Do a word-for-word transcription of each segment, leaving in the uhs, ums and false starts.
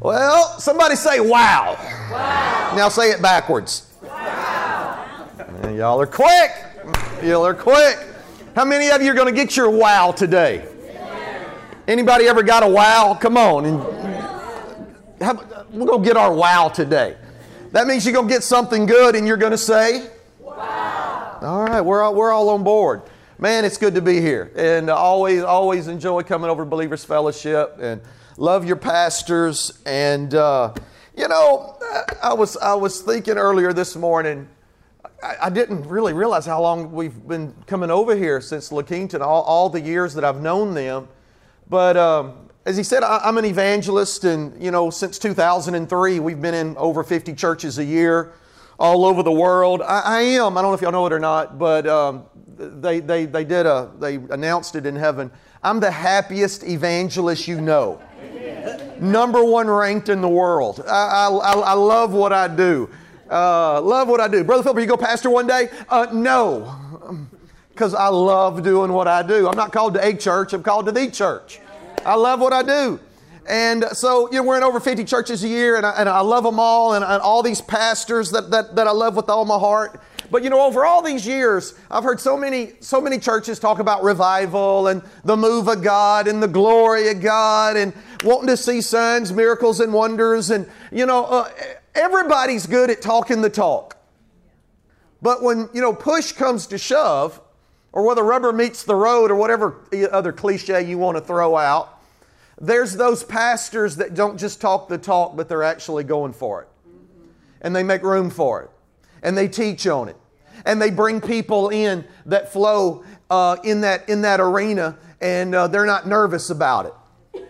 Well, somebody say wow. Wow. Now say it backwards. Wow. Man, y'all are quick. Y'all are quick. How many of you are going to get your wow today? Yeah. Anybody ever got a wow? Come on. And have, we're going to get our wow today. That means you're going to get something good and you're going to say, wow. All right, we're all, we're all on board. Man, it's good to be here. And always, always enjoy coming over to Believers Fellowship and love your pastors. And, uh, you know, I was, I was thinking earlier this morning, I, I didn't really realize how long we've been coming over here since La Quinta, all, all the years that I've known them. But um, as he said, I, I'm an evangelist, and, you know, since two thousand three, we've been in over fifty churches a year all over the world. I, I am, I don't know if y'all know it or not, but um, they, they, they did a, they announced it in heaven. I'm the happiest evangelist you know. Number one ranked in the world. I, I, I love what I do. Uh, love what I do. Brother Philip, you go pastor one day? Uh, no, because I love doing what I do. I'm not called to a church. I'm called to the church. I love what I do. And so, you know, we're in over fifty churches a year, and I, and I love them all, and, and all these pastors that, that, that I love with all my heart. But, you know, over all these years, I've heard so many, so many churches talk about revival and the move of God and the glory of God and wanting to see signs, miracles, and wonders. And, you know, uh, everybody's good at talking the talk. But when, you know, push comes to shove, or whether rubber meets the road or whatever other cliche you want to throw out, there's those pastors that don't just talk the talk, but they're actually going for it. And they make room for it. And they teach on it. And they bring people in that flow uh, in that in that arena, and uh, they're not nervous about it.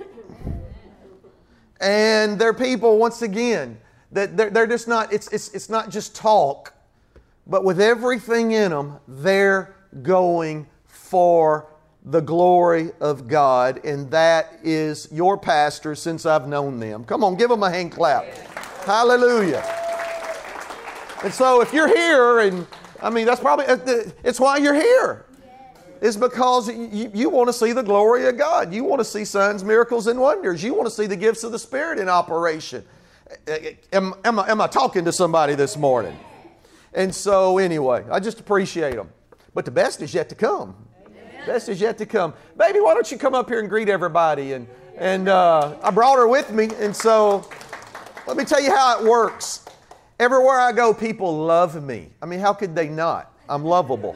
And they're people, once again, that they're, they're just not, it's, it's, it's not just talk, but with everything in them, they're going for the glory of God. And that is your pastor since I've known them. Come on, give them a hand clap. Hallelujah. And so if you're here, and I mean, that's probably, it's why you're here. It's because you, you want to see the glory of God. You want to see signs, miracles, and wonders. You want to see the gifts of the Spirit in operation. Am, am, I, am I talking to somebody this morning? And so anyway, I just appreciate them. But the best is yet to come. Amen. Best is yet to come. Baby, why don't you come up here and greet everybody? And, and uh, I brought her with me. And so let me tell you how it works. Everywhere I go, people love me. I mean, how could they not? I'm lovable.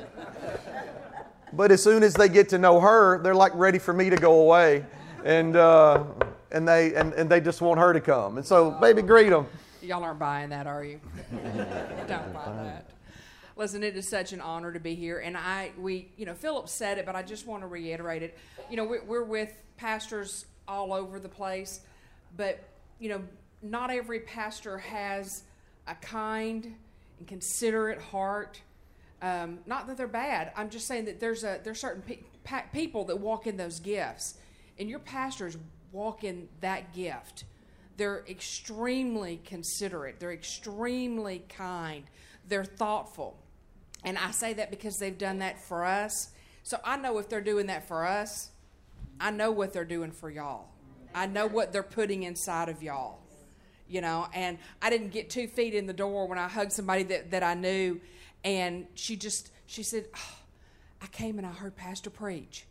But as soon as they get to know her, they're like ready for me to go away. And uh, and they and, and they just want her to come. And so, baby, greet them. Y'all aren't buying that, are you? Don't buy that. Listen, it is such an honor to be here. And I, we, you know, Philip said it, but I just want to reiterate it. You know, we're, we're with pastors all over the place. But, you know, not every pastor has a kind and considerate heart. Um, not that they're bad. I'm just saying that there's a there's certain pe- pa- people that walk in those gifts, and your pastors walk in that gift. They're extremely considerate. They're extremely kind. They're thoughtful, and I say that because they've done that for us. So I know if they're doing that for us, I know what they're doing for y'all. I know what they're putting inside of y'all. You know, and I didn't get two feet in the door when I hugged somebody that, that I knew, and she just, she said, oh, I came and I heard Pastor preach.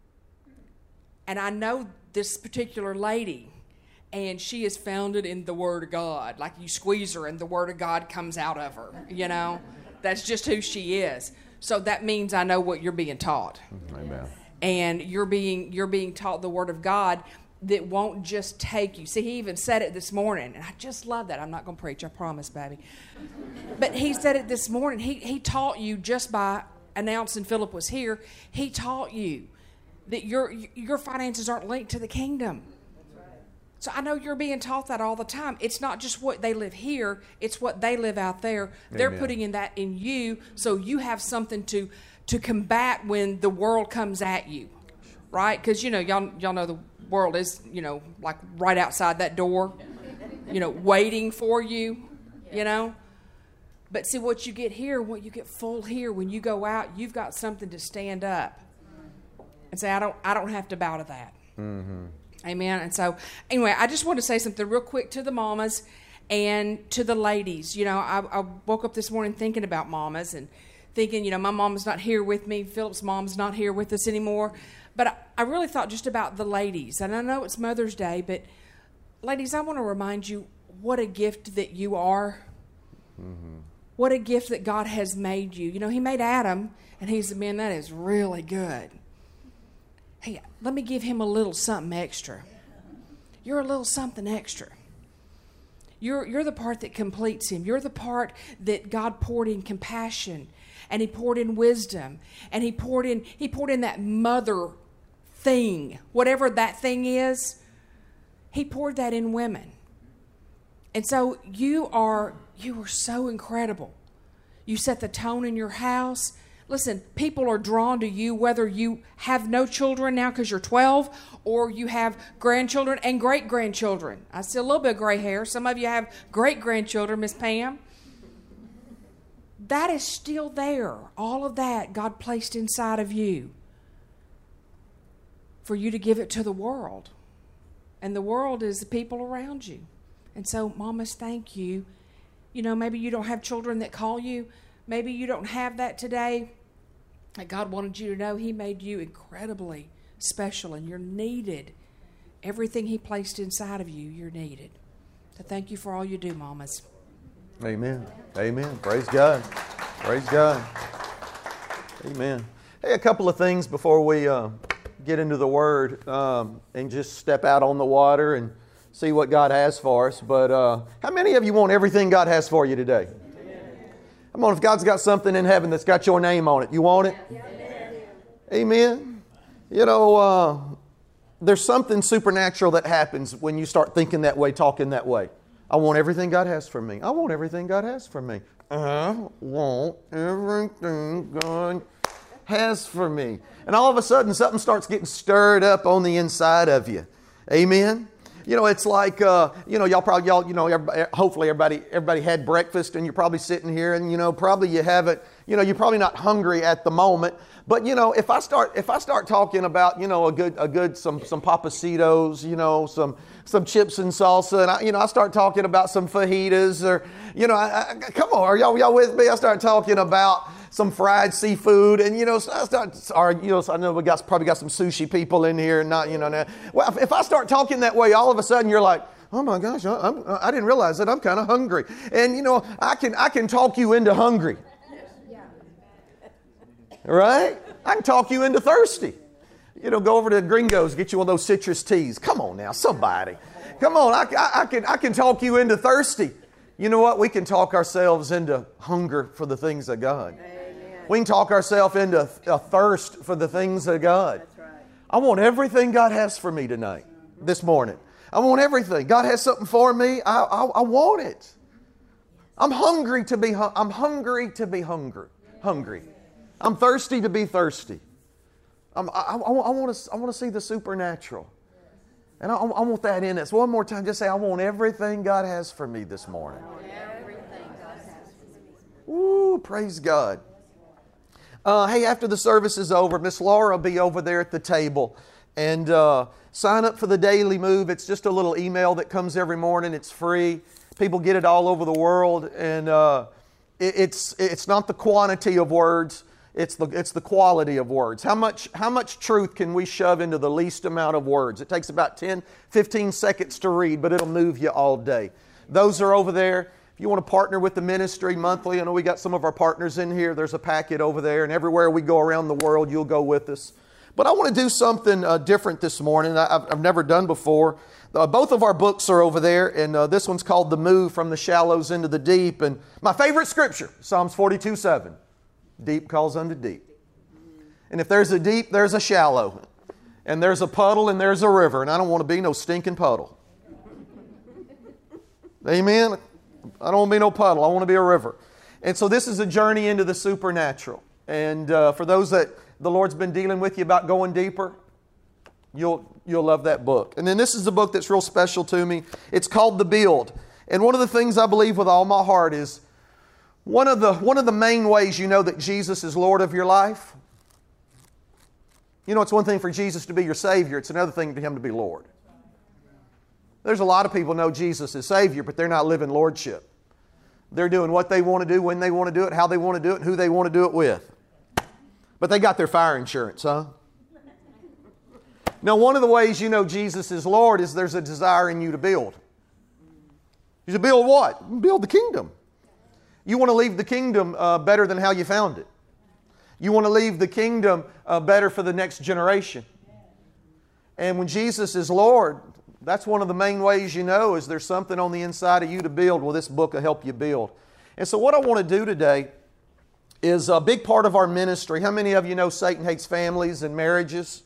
And I know this particular lady, and she is founded in the Word of God. Like you squeeze her and the Word of God comes out of her, you know. That's just who she is. So that means I know what you're being taught. Amen. And you're being you're being taught the Word of God that won't just take you. See, he even said it this morning, and I just love that. I'm not going to preach, I promise, baby. But he said it this morning. He he taught you just by announcing Philip was here. He taught you that your your finances aren't linked to the kingdom. So I know you're being taught that all the time. It's not just what they live here, it's what they live out there. Amen. They're putting in that in you, so you have something to to combat when the world comes at you. Right? Because, you know, y'all y'all know the world is, you know, like right outside that door, you know, waiting for you, you know. But see, what you get here, what you get full here, when you go out, you've got something to stand up and say, I don't I don't have to bow to that. Mm-hmm. Amen. And so, anyway, I just want to say something real quick to the mamas and to the ladies. You know, I, I woke up this morning thinking about mamas and thinking, you know, my mom's not here with me. Philip's mom's not here with us anymore. But I, I really thought just about the ladies. And I know it's Mother's Day, but ladies, I want to remind you what a gift that you are. Mm-hmm. What a gift that God has made you. You know, He made Adam, and He said, man, that is really good. Hey, let me give him a little something extra. You're a little something extra. You're, you're the part that completes him. You're the part that God poured in compassion, and He poured in wisdom, and He poured in He poured in that mother thing, whatever that thing is. He poured that in women. And so you are you are so incredible. You set the tone in your house. Listen, people are drawn to you whether you have no children now because you're twelve, or you have grandchildren and great-grandchildren. I see a little bit of gray hair. Some of you have great-grandchildren, Miss Pam. That is still there. All of that God placed inside of you for you to give it to the world. And the world is the people around you. And so, mamas, thank you. You know, maybe you don't have children that call you. Maybe you don't have that today. And God wanted you to know He made you incredibly special, and you're needed. Everything He placed inside of you, you're needed. So thank you for all you do, mamas. Amen. Amen. Praise God. Praise God. Amen. Hey, a couple of things before we uh, get into the Word um, and just step out on the water and see what God has for us. But uh, how many of you want everything God has for you today? Come on, if God's got something in heaven that's got your name on it, you want it? Amen. Amen. You know, uh, there's something supernatural that happens when you start thinking that way, talking that way. I want everything God has for me. I want everything God has for me. I want everything God has for me. And all of a sudden, something starts getting stirred up on the inside of you. Amen. You know, it's like, uh, you know, y'all probably, y'all, you know, everybody, hopefully everybody everybody had breakfast, and you're probably sitting here and, you know, probably you haven't, you know, you're probably not hungry at the moment. But, you know, if I start if I start talking about, you know, a good, a good some some Papacitos, you know, some some chips and salsa, and, I, you know, I start talking about some fajitas, or, you know, I, I, come on, are y'all, y'all with me? I start talking about some fried seafood, and, you know, so I start, or, you know, so I know we got probably got some sushi people in here, and not, you know, now. Well, if I start talking that way, all of a sudden you're like, oh my gosh, I, I'm, I didn't realize that I'm kind of hungry, and, you know, I can I can talk you into hungry, right? I can talk you into thirsty. You know, go over to Gringos, get you one of those citrus teas. Come on now, somebody, come on, I, I, I can I can talk you into thirsty. You know what? We can talk ourselves into hunger for the things of God. We can talk ourselves into a thirst for the things of God. That's right. I want everything God has for me tonight, this morning. I want everything. God has something for me. I, I, I want it. I'm hungry to be. I'm hungry to be hungry. Hungry. I'm thirsty to be thirsty. I'm, I, I, I want to. I want to see the supernatural, and I, I want that in us. One more time, just say, I want everything God has for me this morning. Everything God has for me. Ooh, praise God. Uh, hey, after the service is over, Miss Laura will be over there at the table. And uh, sign up for the Daily Move. It's just a little email that comes every morning. It's free. People get it all over the world. And uh, it, it's it's not the quantity of words. It's the it's the quality of words. How much how much truth can we shove into the least amount of words? It takes about ten, fifteen seconds to read, but it'll move you all day. Those are over there. If you want to partner with the ministry monthly, I know we got some of our partners in here. There's a packet over there, and everywhere we go around the world, you'll go with us. But I want to do something uh, different this morning I've, I've never done before. Uh, both of our books are over there, and uh, this one's called The Move from the Shallows into the Deep. And my favorite scripture, Psalms forty-two seven, deep calls unto deep. And if there's a deep, there's a shallow. And there's a puddle and there's a river, and I don't want to be no stinking puddle. Amen? I don't want to be no puddle. I want to be a river. And so this is a journey into the supernatural. And uh, for those that the Lord's been dealing with you about going deeper, you'll you'll love that book. And then this is a book that's real special to me. It's called The Build. And one of the things I believe with all my heart is one of the one of the main ways you know that Jesus is Lord of your life. You know, it's one thing for Jesus to be your Savior. It's another thing for Him to be Lord. There's a lot of people know Jesus as Savior, but they're not living Lordship. They're doing what they want to do, when they want to do it, how they want to do it, and who they want to do it with. But they got their fire insurance, huh? Now, one of the ways you know Jesus is Lord is there's a desire in you to build. You to build what? Build the kingdom. You want to leave the kingdom uh, better than how you found it. You want to leave the kingdom uh, better for the next generation. And when Jesus is Lord, that's one of the main ways you know is there's something on the inside of you to build. Well, this book will help you build. And so what I want to do today is a big part of our ministry. How many of you know Satan hates families and marriages?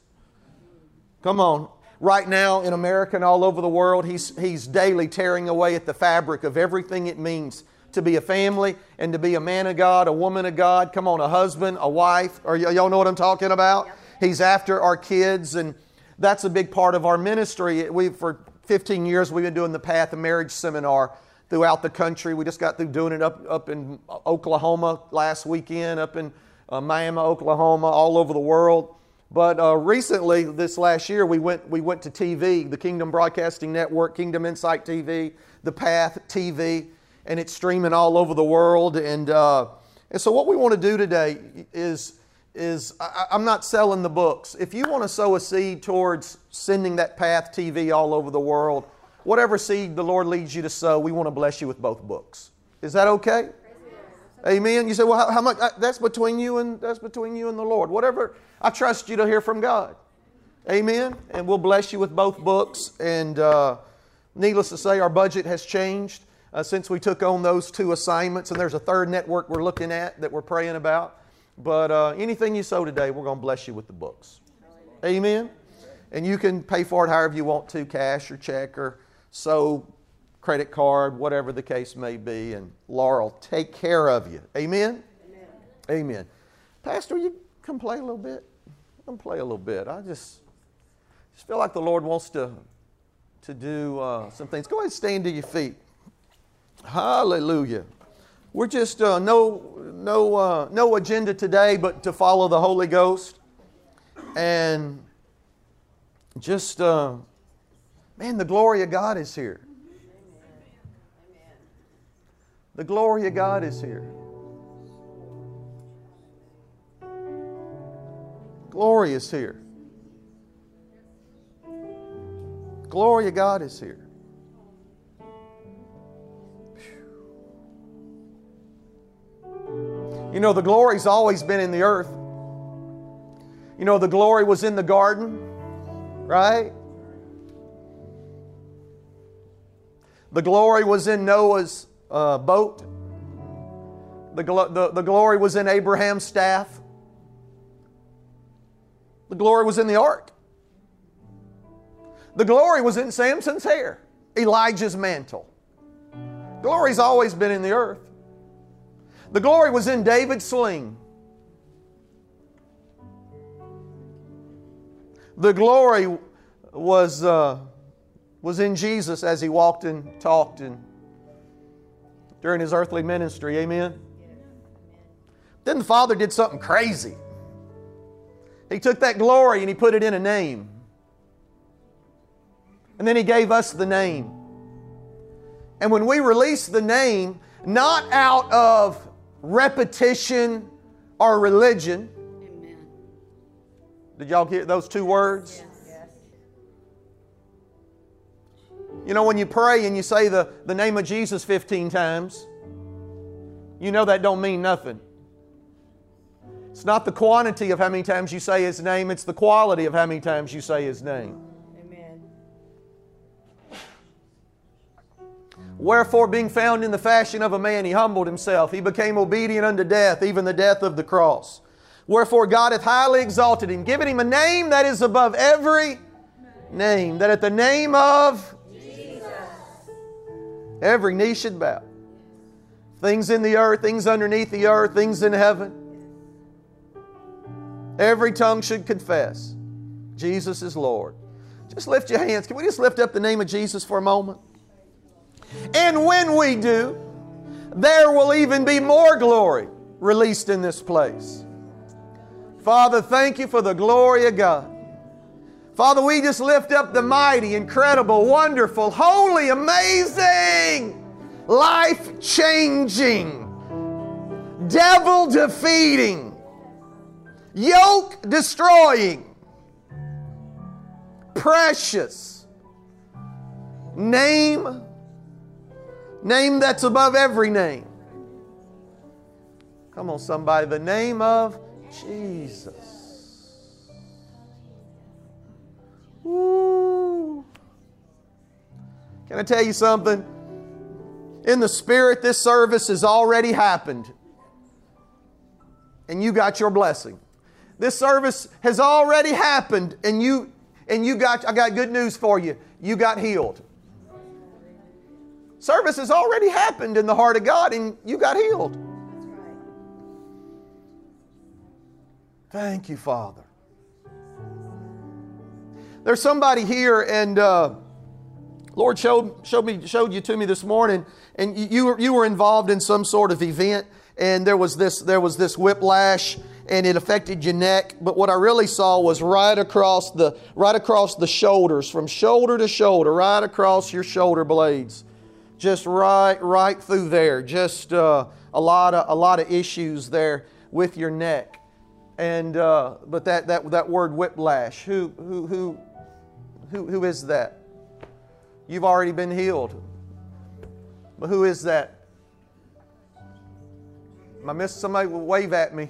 Come on. Right now in America and all over the world, he's, he's daily tearing away at the fabric of everything it means to be a family and to be a man of God, a woman of God. Come on, a husband, a wife. Or y- y'all know what I'm talking about? Yep. He's after our kids, and that's a big part of our ministry. We, for fifteen years, we've been doing the Path of Marriage seminar throughout the country. We just got through doing it up, up in Oklahoma last weekend, up in uh, Miami, Oklahoma, all over the world. But uh, recently, this last year, we went we went to T V, the Kingdom Broadcasting Network, Kingdom Insight T V, the Path T V, and it's streaming all over the world. And uh, and so what we want to do today is, is I, I'm not selling the books. If you want to sow a seed towards sending that Path T V all over the world, whatever seed the Lord leads you to sow, we want to bless you with both books. Is that okay? Amen. You say, well, how, how much? That's between you and that's between you and the Lord. Whatever. I trust you to hear from God. Amen. And we'll bless you with both books. And uh, needless to say, our budget has changed uh, since we took on those two assignments. And there's a third network we're looking at that we're praying about. But uh, anything you sow today, we're going to bless you with the books. Amen. And you can pay for it however you want to, cash or check or sow, credit card, whatever the case may be. And Laura will take care of you. Amen? Amen. Amen. Pastor, you come play a little bit? Come play a little bit. I just, just feel like the Lord wants to, to do uh, some things. Go ahead and stand to your feet. Hallelujah. We're just uh, no, no, uh, no agenda today but to follow the Holy Ghost. And just, uh, man, the glory of God is here. The glory of God is here. Glory is here. Glory of God is here. You know, the glory's always been in the earth. You know, the glory was in the garden, right? The glory was in Noah's uh, boat. The, gl- the, the glory was in Abraham's staff. The glory was in the ark. The glory was in Samson's hair, Elijah's mantle. Glory's always been in the earth. The glory was in David's sling. The glory was, uh, was in Jesus as He walked and talked and during His earthly ministry. Amen? Then the Father did something crazy. He took that glory and He put it in a name. And then He gave us the name. And when we release the name, not out of repetition or religion. Amen. Did y'all hear those two words? Yes. You know, when you pray and you say the, the name of Jesus fifteen times, you know that don't mean nothing. It's not the quantity of how many times you say His name, it's the quality of how many times you say His name. Amen. Wherefore, being found in the fashion of a man, He humbled Himself. He became obedient unto death, even the death of the cross. Wherefore God hath highly exalted Him, given Him a name that is above every name, that at the name of Jesus every knee should bow. Things in the earth, things underneath the earth, things in heaven. Every tongue should confess Jesus is Lord. Just lift your hands. Can we just lift up the name of Jesus for a moment? And when we do, there will even be more glory released in this place. Father, thank You for the glory of God. Father, we just lift up the mighty, incredible, wonderful, holy, amazing, life-changing, devil-defeating, yoke-destroying, precious name, name that's above every name. Come on, somebody, the name of Jesus. Woo. Can I tell you something? In the Spirit, this service has already happened. And you got your blessing. This service has already happened, and you and you got I got good news for you. You got healed. Service has already happened in the heart of God, and you got healed. Thank you, Father. There's somebody here, and uh, Lord showed showed me showed you to me this morning, and you were, you were involved in some sort of event, and there was this there was this whiplash, and it affected your neck. But what I really saw was right across the right across the shoulders, from shoulder to shoulder, right across your shoulder blades, just right right through there. Just uh, a lot of a lot of issues there with your neck, and uh, but that that that word whiplash. Who who who who who is that? You've already been healed. But who is that? Am I missing somebody? Wave at me.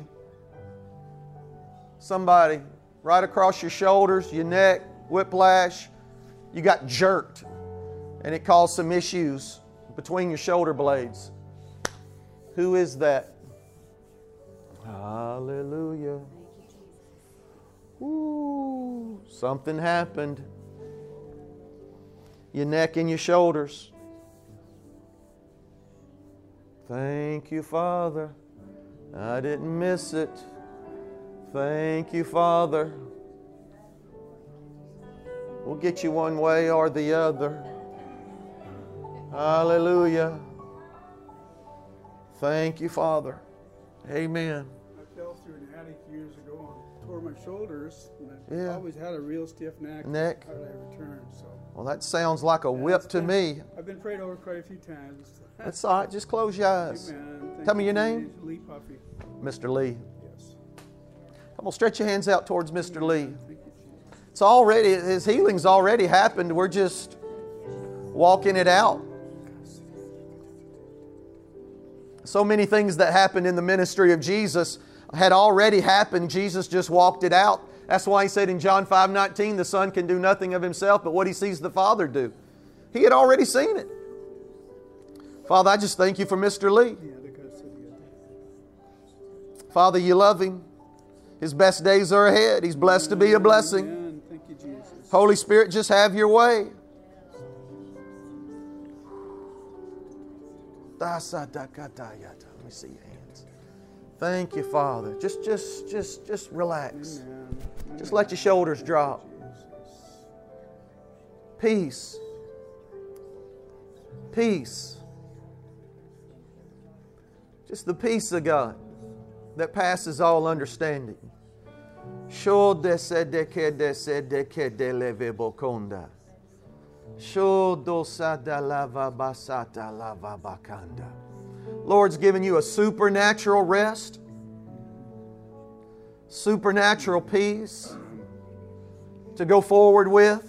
Somebody right across your shoulders, your neck, whiplash. You got jerked, and it caused some issues between your shoulder blades. Who is that? Hallelujah. Ooh, something happened. Your neck and your shoulders. Thank you, Father. I didn't miss it. Thank you, Father. We'll get you one way or the other. Hallelujah. Thank you, Father. Amen. I fell through an attic years ago and tore my shoulders. And I Yeah. always had a real stiff neck. Neck. How did I return? So Well, that sounds like a yeah, whip it's to been- me. I've been prayed over quite a few times. That's all right. Just close your eyes. Amen. Thank Tell me you, your name. Jesus. Lee Puffy. Mister Lee. Yes. Come on, stretch your hands out towards Mister Lee. Thank you, Jesus. It's already, his healing's already happened. We're just walking it out. So many things that happened in the ministry of Jesus had already happened. Jesus just walked it out. That's why He said in John five nineteen, the Son can do nothing of Himself but what He sees the Father do. He had already seen it. Father, I just thank You for Mister Lee. Yeah, the God said he had- Father, You love him. His best days are ahead. He's blessed to be a blessing. Amen. Thank you, Jesus. Holy Spirit, just have Your way. Let me see your hands. Thank You, Father. Just, just, just, just relax. Amen. Just let your shoulders drop. Jesus. Peace. Peace. Just the peace of God that passes all understanding. Lord's given you a supernatural rest, supernatural peace to go forward with.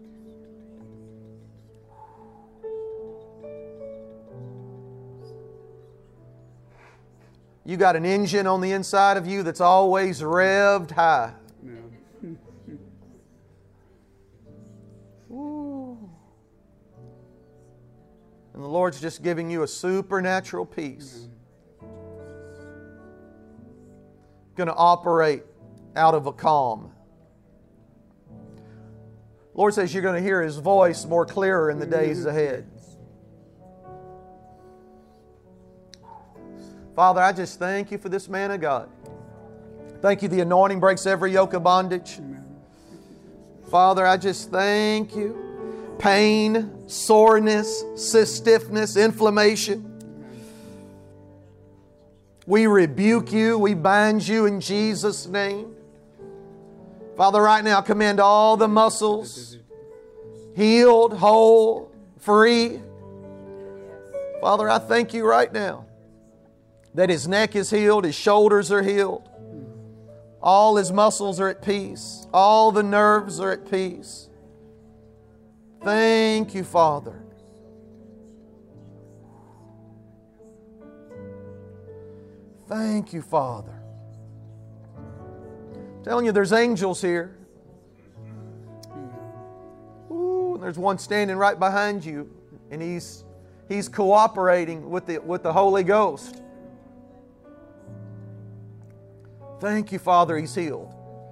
You got an engine on the inside of you that's always revved high. Yeah. Ooh. And the Lord's just giving you a supernatural peace. Going to operate out of a calm. Lord says you're going to hear His voice more clearer in the days ahead. Father, I just thank You for this man of God. Thank You the anointing breaks every yoke of bondage. Amen. Father, I just thank You. Pain, soreness, stiffness, inflammation. We rebuke you. We bind you in Jesus' name. Father, right now, command all the muscles healed, whole, free. Father, I thank you right now that his neck is healed, his shoulders are healed. All his muscles are at peace. All the nerves are at peace. Thank you, Father. Thank you, Father. I'm telling you, there's angels here. Ooh, and there's one standing right behind you, and he's he's cooperating with the with the Holy Ghost. Thank you, Father, he's healed.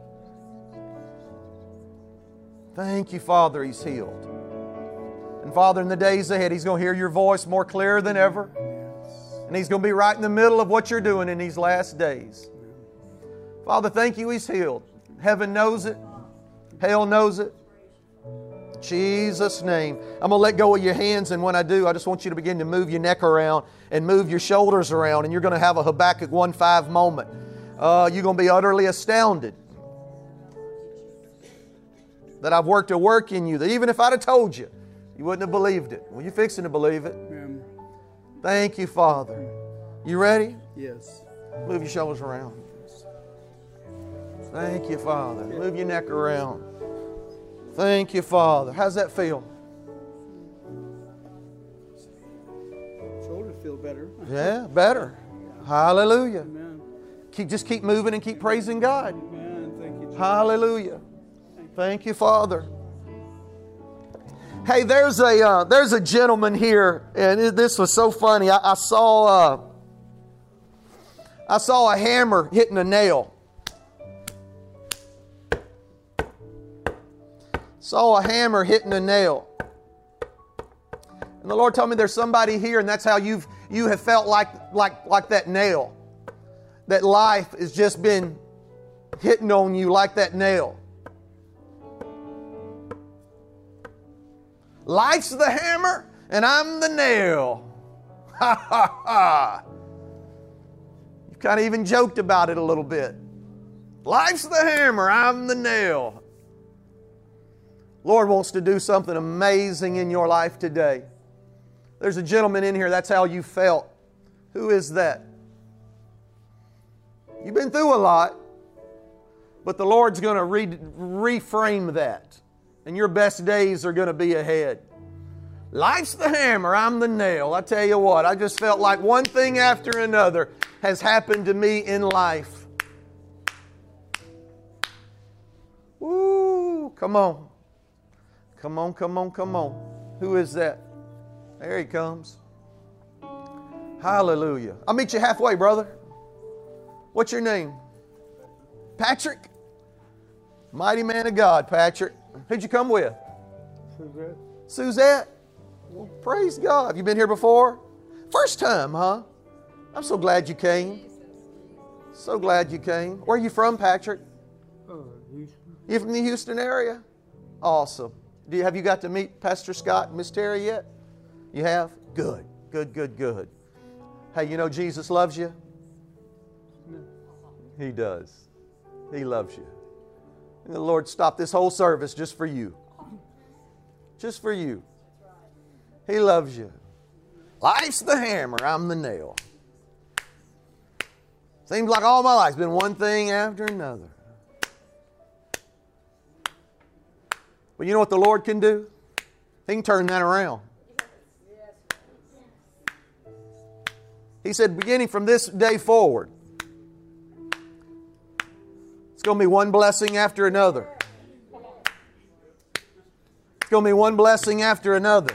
Thank you, Father, he's healed. And Father, in the days ahead, he's going to hear your voice more clear than ever. And he's going to be right in the middle of what you're doing in these last days. Father, thank you, he's healed. Heaven knows it. Hell knows it. In Jesus' name. I'm going to let go of your hands, and when I do, I just want you to begin to move your neck around and move your shoulders around, and you're going to have a Habakkuk one five moment. Uh, you're going to be utterly astounded that I've worked a work in you, that even if I'd have told you, you wouldn't have believed it. Well, you're fixing to believe it. Amen. Thank you, Father. You ready? Yes. Move your shoulders around. Thank you, Father. Move your neck around. Thank you, Father. How's that feel? Shoulders feel better. Yeah, better. Hallelujah. Amen. Keep, just keep moving and keep praising God. Amen. Thank you, Jesus. Hallelujah. Thank you, Father. Hey, there's a uh, there's a gentleman here, and it, this was so funny. I, I saw uh, I saw a hammer hitting a nail. Saw a hammer hitting a nail. And the Lord told me there's somebody here, and that's how you've you have felt like like like that nail. That life has just been hitting on you like that nail. Life's the hammer, and I'm the nail. Ha ha ha. You've kind of even joked about it a little bit. Life's the hammer, I'm the nail. Lord wants to do something amazing in your life today. There's a gentleman in here, that's how you felt. Who is that? You've been through a lot, but the Lord's going to re- reframe that. And your best days are going to be ahead. Life's the hammer, I'm the nail. I tell you what, I just felt like one thing after another has happened to me in life. Woo, come on. Come on, come on, come on. Who is that? There he comes. Hallelujah. I'll meet you halfway, brother. What's your name? Patrick? Mighty man of God, Patrick. Who'd you come with? Suzette. Suzette? Well, praise God. Have you been here before? First time, huh? I'm so glad you came. So glad you came. Where are you from, Patrick? Oh, Houston. You from the Houston area? Awesome. Do you, have you got to meet Pastor Scott and Miss Terry yet? You have? Good. Good, good, good. Hey, you know Jesus loves you? No. He does. He loves you. And the Lord stopped this whole service just for you. Just for you. He loves you. Life's the hammer, I'm the nail. Seems like all my life's been one thing after another. But you know what the Lord can do? He can turn that around. He said, beginning from this day forward, it's going to be one blessing after another. It's going to be one blessing after another.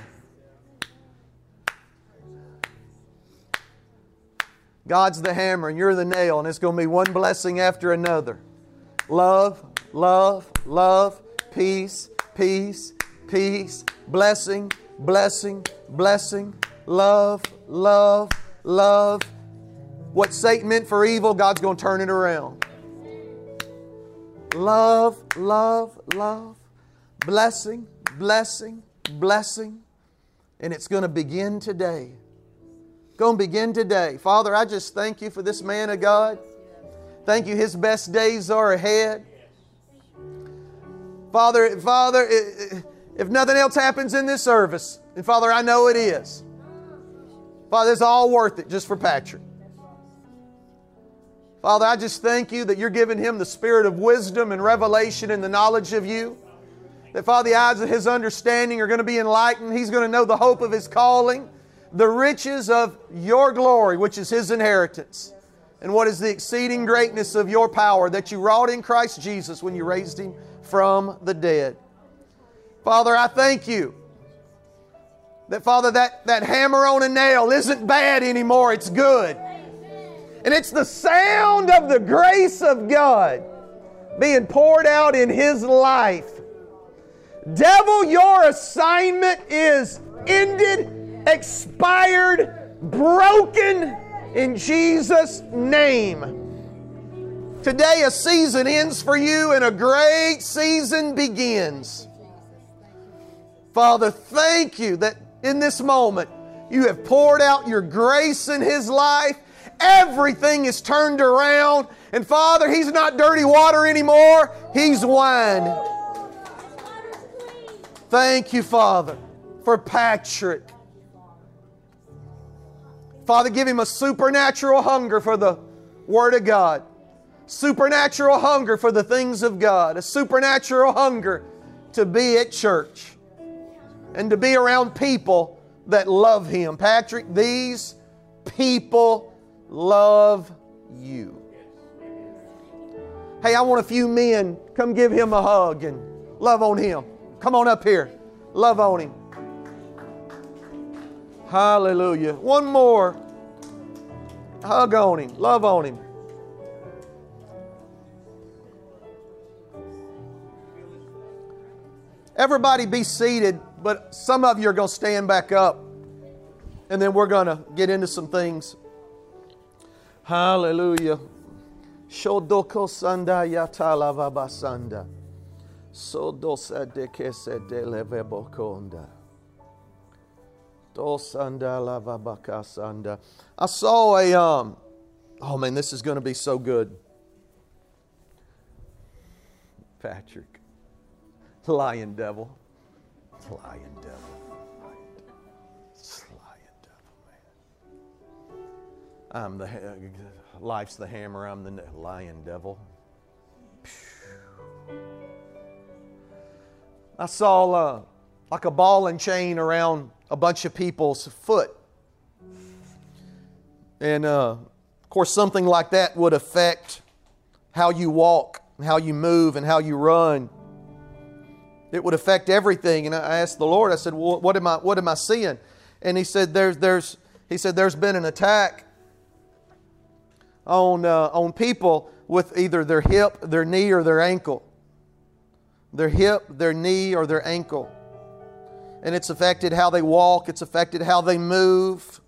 God's the hammer and you're the nail, and it's going to be one blessing after another. Love, love, love, peace, peace, peace, blessing, blessing, blessing, love, love, love. What Satan meant for evil, God's going to turn it around. Love, love, love, blessing, blessing, blessing. And it's going to begin today. Going to begin today. Father, I just thank you for this man of God. Thank you. His best days are ahead. Father, Father, if nothing else happens in this service, and Father, I know it is. Father, it's all worth it just for Patrick. Father, I just thank You that You're giving him the spirit of wisdom and revelation and the knowledge of You. That, Father, the eyes of his understanding are going to be enlightened. He's going to know the hope of his calling, the riches of Your glory, which is his inheritance, and what is the exceeding greatness of Your power that You wrought in Christ Jesus when You raised Him from the dead. Father, I thank You that, Father, that, that hammer on a nail isn't bad anymore. It's good. And it's the sound of the grace of God being poured out in his life. Devil, Your assignment is ended, expired, broken in Jesus' name. Today a season ends for you and a great season begins. Father, thank You that in this moment You have poured out Your grace in his life. Everything is turned around. And Father, he's not dirty water anymore. He's wine. Thank You, Father, for Patrick. Father, give him a supernatural hunger for the Word of God. Supernatural hunger for the things of God. A supernatural hunger to be at church. And to be around people that love him. Patrick, these people love You. Hey, I want a few men. Come give him a hug and love on him. Come on up here. Love on him. Hallelujah. One more. Hug on him. Love on him. Everybody be seated, but some of you are going to stand back up. And then we're going to get into some things. Hallelujah. Shodoko sanda yatala vabasanda. Sodosa de kese de levebokonda. Dosanda lavabakasanda. I saw a um oh man, this is going to be so good. Patrick. Lion devil. Lion devil. Lion devil, man. I'm the life's the hammer. I'm the lion devil. I saw uh, like a ball and chain around a bunch of people's foot. And uh, of course something like that would affect how you walk, how you move, and how you run. It would affect everything. And I asked the Lord, I said, well, what am I what am I seeing? And He said, there's there's He said, there's been an attack on uh, on people with either their hip, their knee, or their ankle. Their hip, their knee, or their ankle. And it's affected how they walk. It's affected how they move.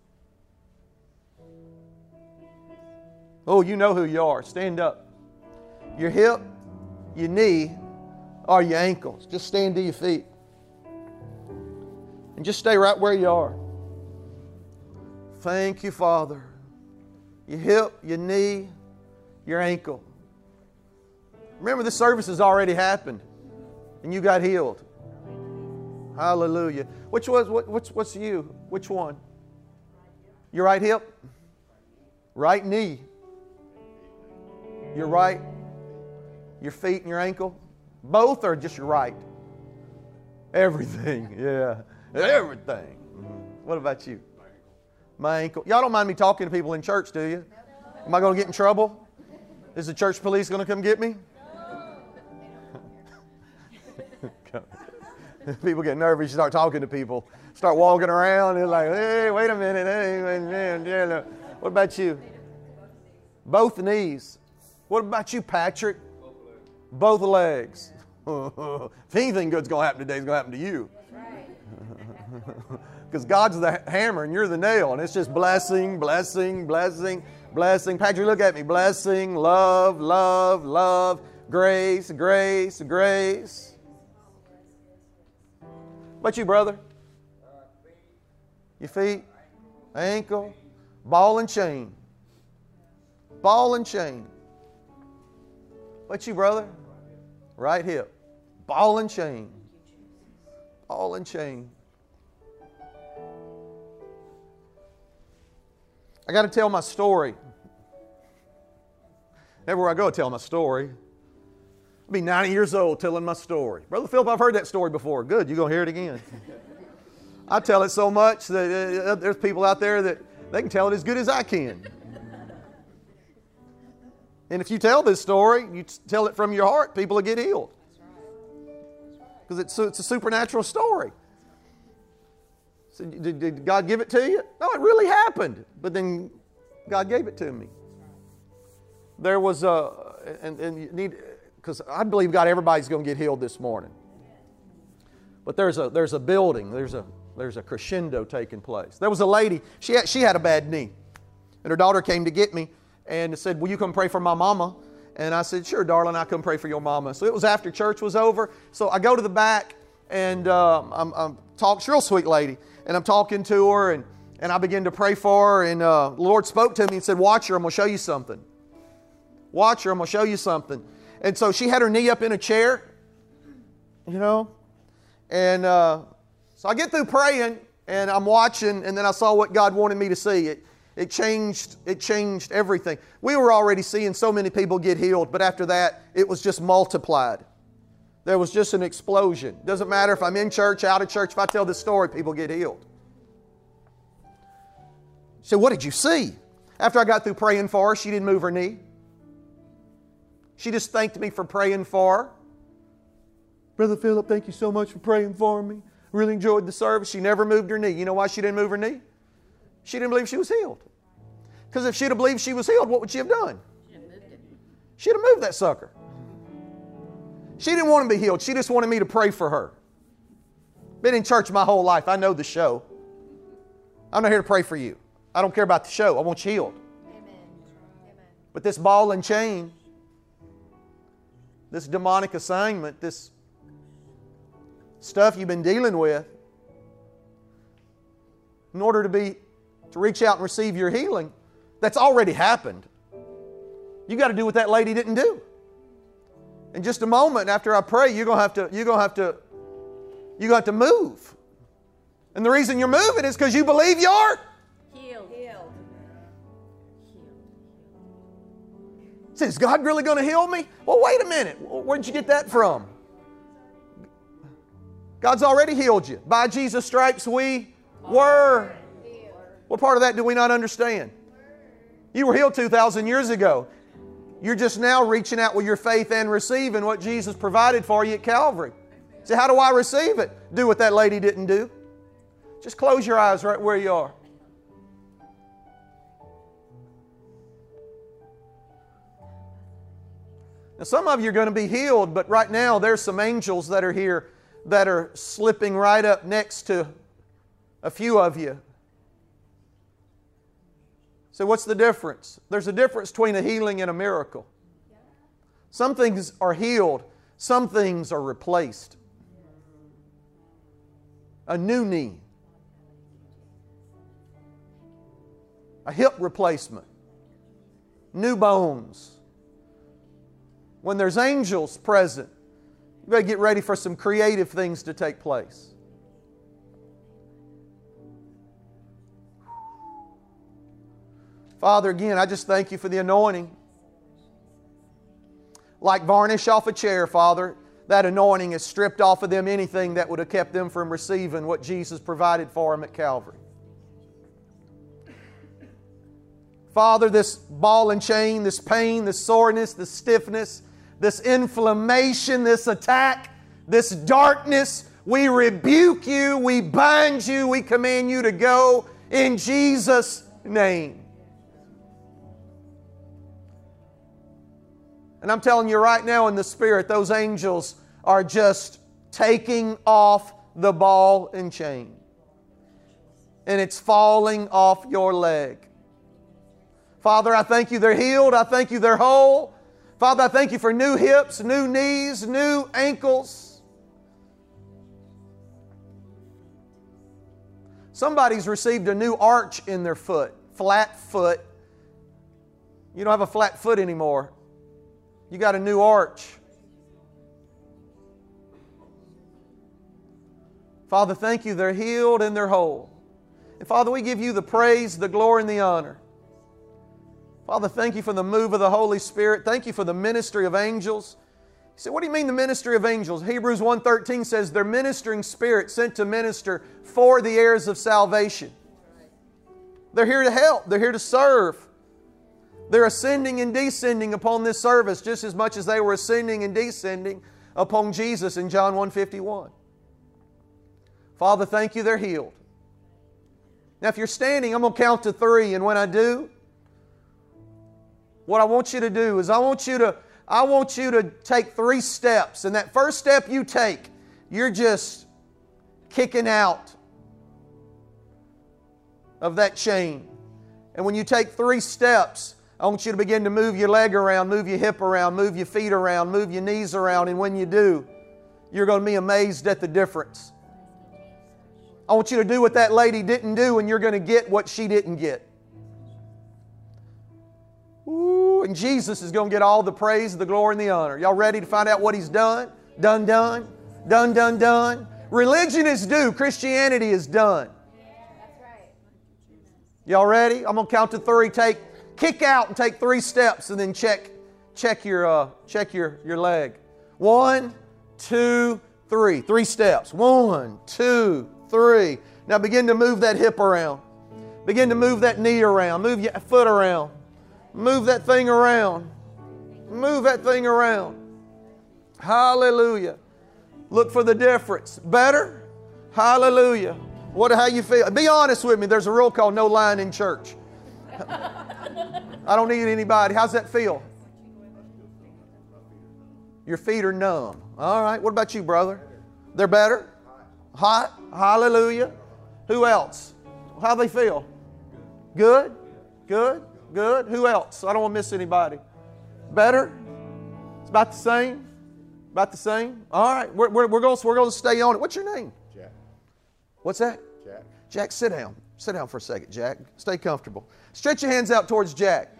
Oh, you know who you are. Stand up. Your hip, your knee, or your ankles. Just stand to your feet. And just stay right where you are. Thank You, Father. Your hip, your knee, your ankle. Remember, the service has already happened. And you got healed. Hallelujah. Which was what, what's what's you? Which one? Your right hip? Right knee? Your right? Your feet and your ankle? Both or just your right? Everything. Yeah. Everything. Mm-hmm. What about you? My ankle. Y'all don't mind me talking to people in church, do you? Am I going to get in trouble? Is the church police going to come get me? People get nervous. You start talking to people. Start walking around. They're like, hey, wait a minute. Hey, man, yeah. What about you? Both knees. What about you, Patrick? Both legs. If anything good's going to happen today, it's going to happen to you. Because God's the hammer and you're the nail. And it's just blessing, blessing, blessing, blessing. Patrick, look at me. Blessing, love, love, love, grace, grace, grace. What about you, brother? Your feet, ankle, ball and chain. Ball and chain. What about you, brother? Right hip. Ball and chain. Ball and chain. I got to tell my story. Everywhere I go, I tell my story. I'll be ninety years old telling my story. Brother Philip, I've heard that story before. Good, you're going to hear it again. I tell it so much that uh, there's people out there that they can tell it as good as I can. And if you tell this story, you tell it from your heart, people will get healed. Because it's, it's a supernatural story. So did, did God give it to you? No, it really happened. But then God gave it to me. There was a, and, and you need, because I believe God, everybody's going to get healed this morning. But there's a there's a building, there's a there's a crescendo taking place. There was a lady, she had, she had a bad knee. And her daughter came to get me and said, will you come pray for my mama? And I said, sure, darling, I'll come pray for your mama. So it was after church was over. So I go to the back and uh, I'm, I'm talking, she's a real sweet lady. And I'm talking to her and, and I begin to pray for her. And uh, the Lord spoke to me and said, watch her, I'm going to show you something. Watch her, I'm going to show you something. And so she had her knee up in a chair, you know. And uh, so I get through praying and I'm watching, and then I saw what God wanted me to see. It, it changed, it changed everything. We were already seeing so many people get healed, but after that, it was just multiplied. There was just an explosion. Doesn't matter if I'm in church, out of church, if I tell this story, people get healed. So what did you see? After I got through praying for her, she didn't move her knee. She just thanked me for praying for her. Brother Philip, thank you so much for praying for me. Really enjoyed the service. She never moved her knee. You know why she didn't move her knee? She didn't believe she was healed. Because if she'd have believed she was healed, what would she have done? She'd have moved that sucker. She didn't want to be healed. She just wanted me to pray for her. Been in church my whole life. I know the show. I'm not here to pray for you. I don't care about the show. I want you healed. Amen. But this ball and chain, this demonic assignment, this stuff you've been dealing with, in order to be to reach out and receive your healing, that's already happened. You got to do what that lady didn't do. In just a moment after I pray, you're gonna have to you're gonna have to you're gonna have to move. And the reason you're moving is because you believe you're healed. Healed. Say, is God really going to heal me? Well, wait a minute. Where'd you get that from? God's already healed you. By Jesus' stripes we were. What part of that do we not understand? You were healed two thousand years ago. You're just now reaching out with your faith and receiving what Jesus provided for you at Calvary. So how do I receive it? Do what that lady didn't do. Just close your eyes right where you are. Now some of you are going to be healed, but right now there's some angels that are here that are slipping right up next to a few of you. So what's the difference? There's a difference between a healing and a miracle. Some things are healed. Some things are replaced. A new knee. A hip replacement. New bones. When there's angels present, you better get ready for some creative things to take place. Father, again, I just thank you for the anointing. Like varnish off a chair, Father, that anointing has stripped off of them anything that would have kept them from receiving what Jesus provided for them at Calvary. Father, this ball and chain, this pain, this soreness, this stiffness, this inflammation, this attack, this darkness, we rebuke you, we bind you, we command you to go in Jesus' name. And I'm telling you right now in the Spirit, those angels are just taking off the ball and chain. And it's falling off your leg. Father, I thank you they're healed. I thank you they're whole. Father, I thank you for new hips, new knees, new ankles. Somebody's received a new arch in their foot, flat foot. You don't have a flat foot anymore. You got a new arch. Father, thank you, they're healed and they're whole. And Father, we give you the praise, the glory, and the honor. Father, thank you for the move of the Holy Spirit. Thank you for the ministry of angels. You say, what do you mean the ministry of angels? Hebrews one thirteen says they're ministering spirits sent to minister for the heirs of salvation. They're here to help. They're here to serve. They're ascending and descending upon this service just as much as they were ascending and descending upon Jesus in John one fifty-one. Father, thank you, they're healed. Now, if you're standing, I'm going to count to three, and when I do, what I want you to do is I want you to, I want you to take three steps. And that first step you take, you're just kicking out of that chain. And when you take three steps, I want you to begin to move your leg around, move your hip around, move your feet around, move your knees around. And when you do, you're going to be amazed at the difference. I want you to do what that lady didn't do, and you're going to get what she didn't get. Ooh, and Jesus is going to get all the praise, the glory, and the honor. Y'all ready to find out what He's done? Done, done. Done, done, done. Religion is due. Christianity is done. Yeah, that's right. Y'all ready? I'm going to count to three. Take, kick out and take three steps, and then check, check your, uh, check your, your leg. One, two, three. Three steps. One, two, three. Now begin to move that hip around. Begin to move that knee around. Move your foot around. Move that thing around. Move that thing around. Hallelujah. Look for the difference. Better? Hallelujah. What? How you feel? Be honest with me. There's a rule called no lying in church. I don't need anybody. How's that feel? Your feet are numb. All right. What about you, brother? They're better? Hot? Hallelujah. Who else? How they feel? Good? Good? Good? Who else? I don't want to miss anybody. Better? It's about the same? About the same? All right. We're, we're, we're going we're going to stay on it. What's your name? Jack. What's that? Jack. Jack, sit down. Sit down for a second, Jack. Stay comfortable. Stretch your hands out towards Jack.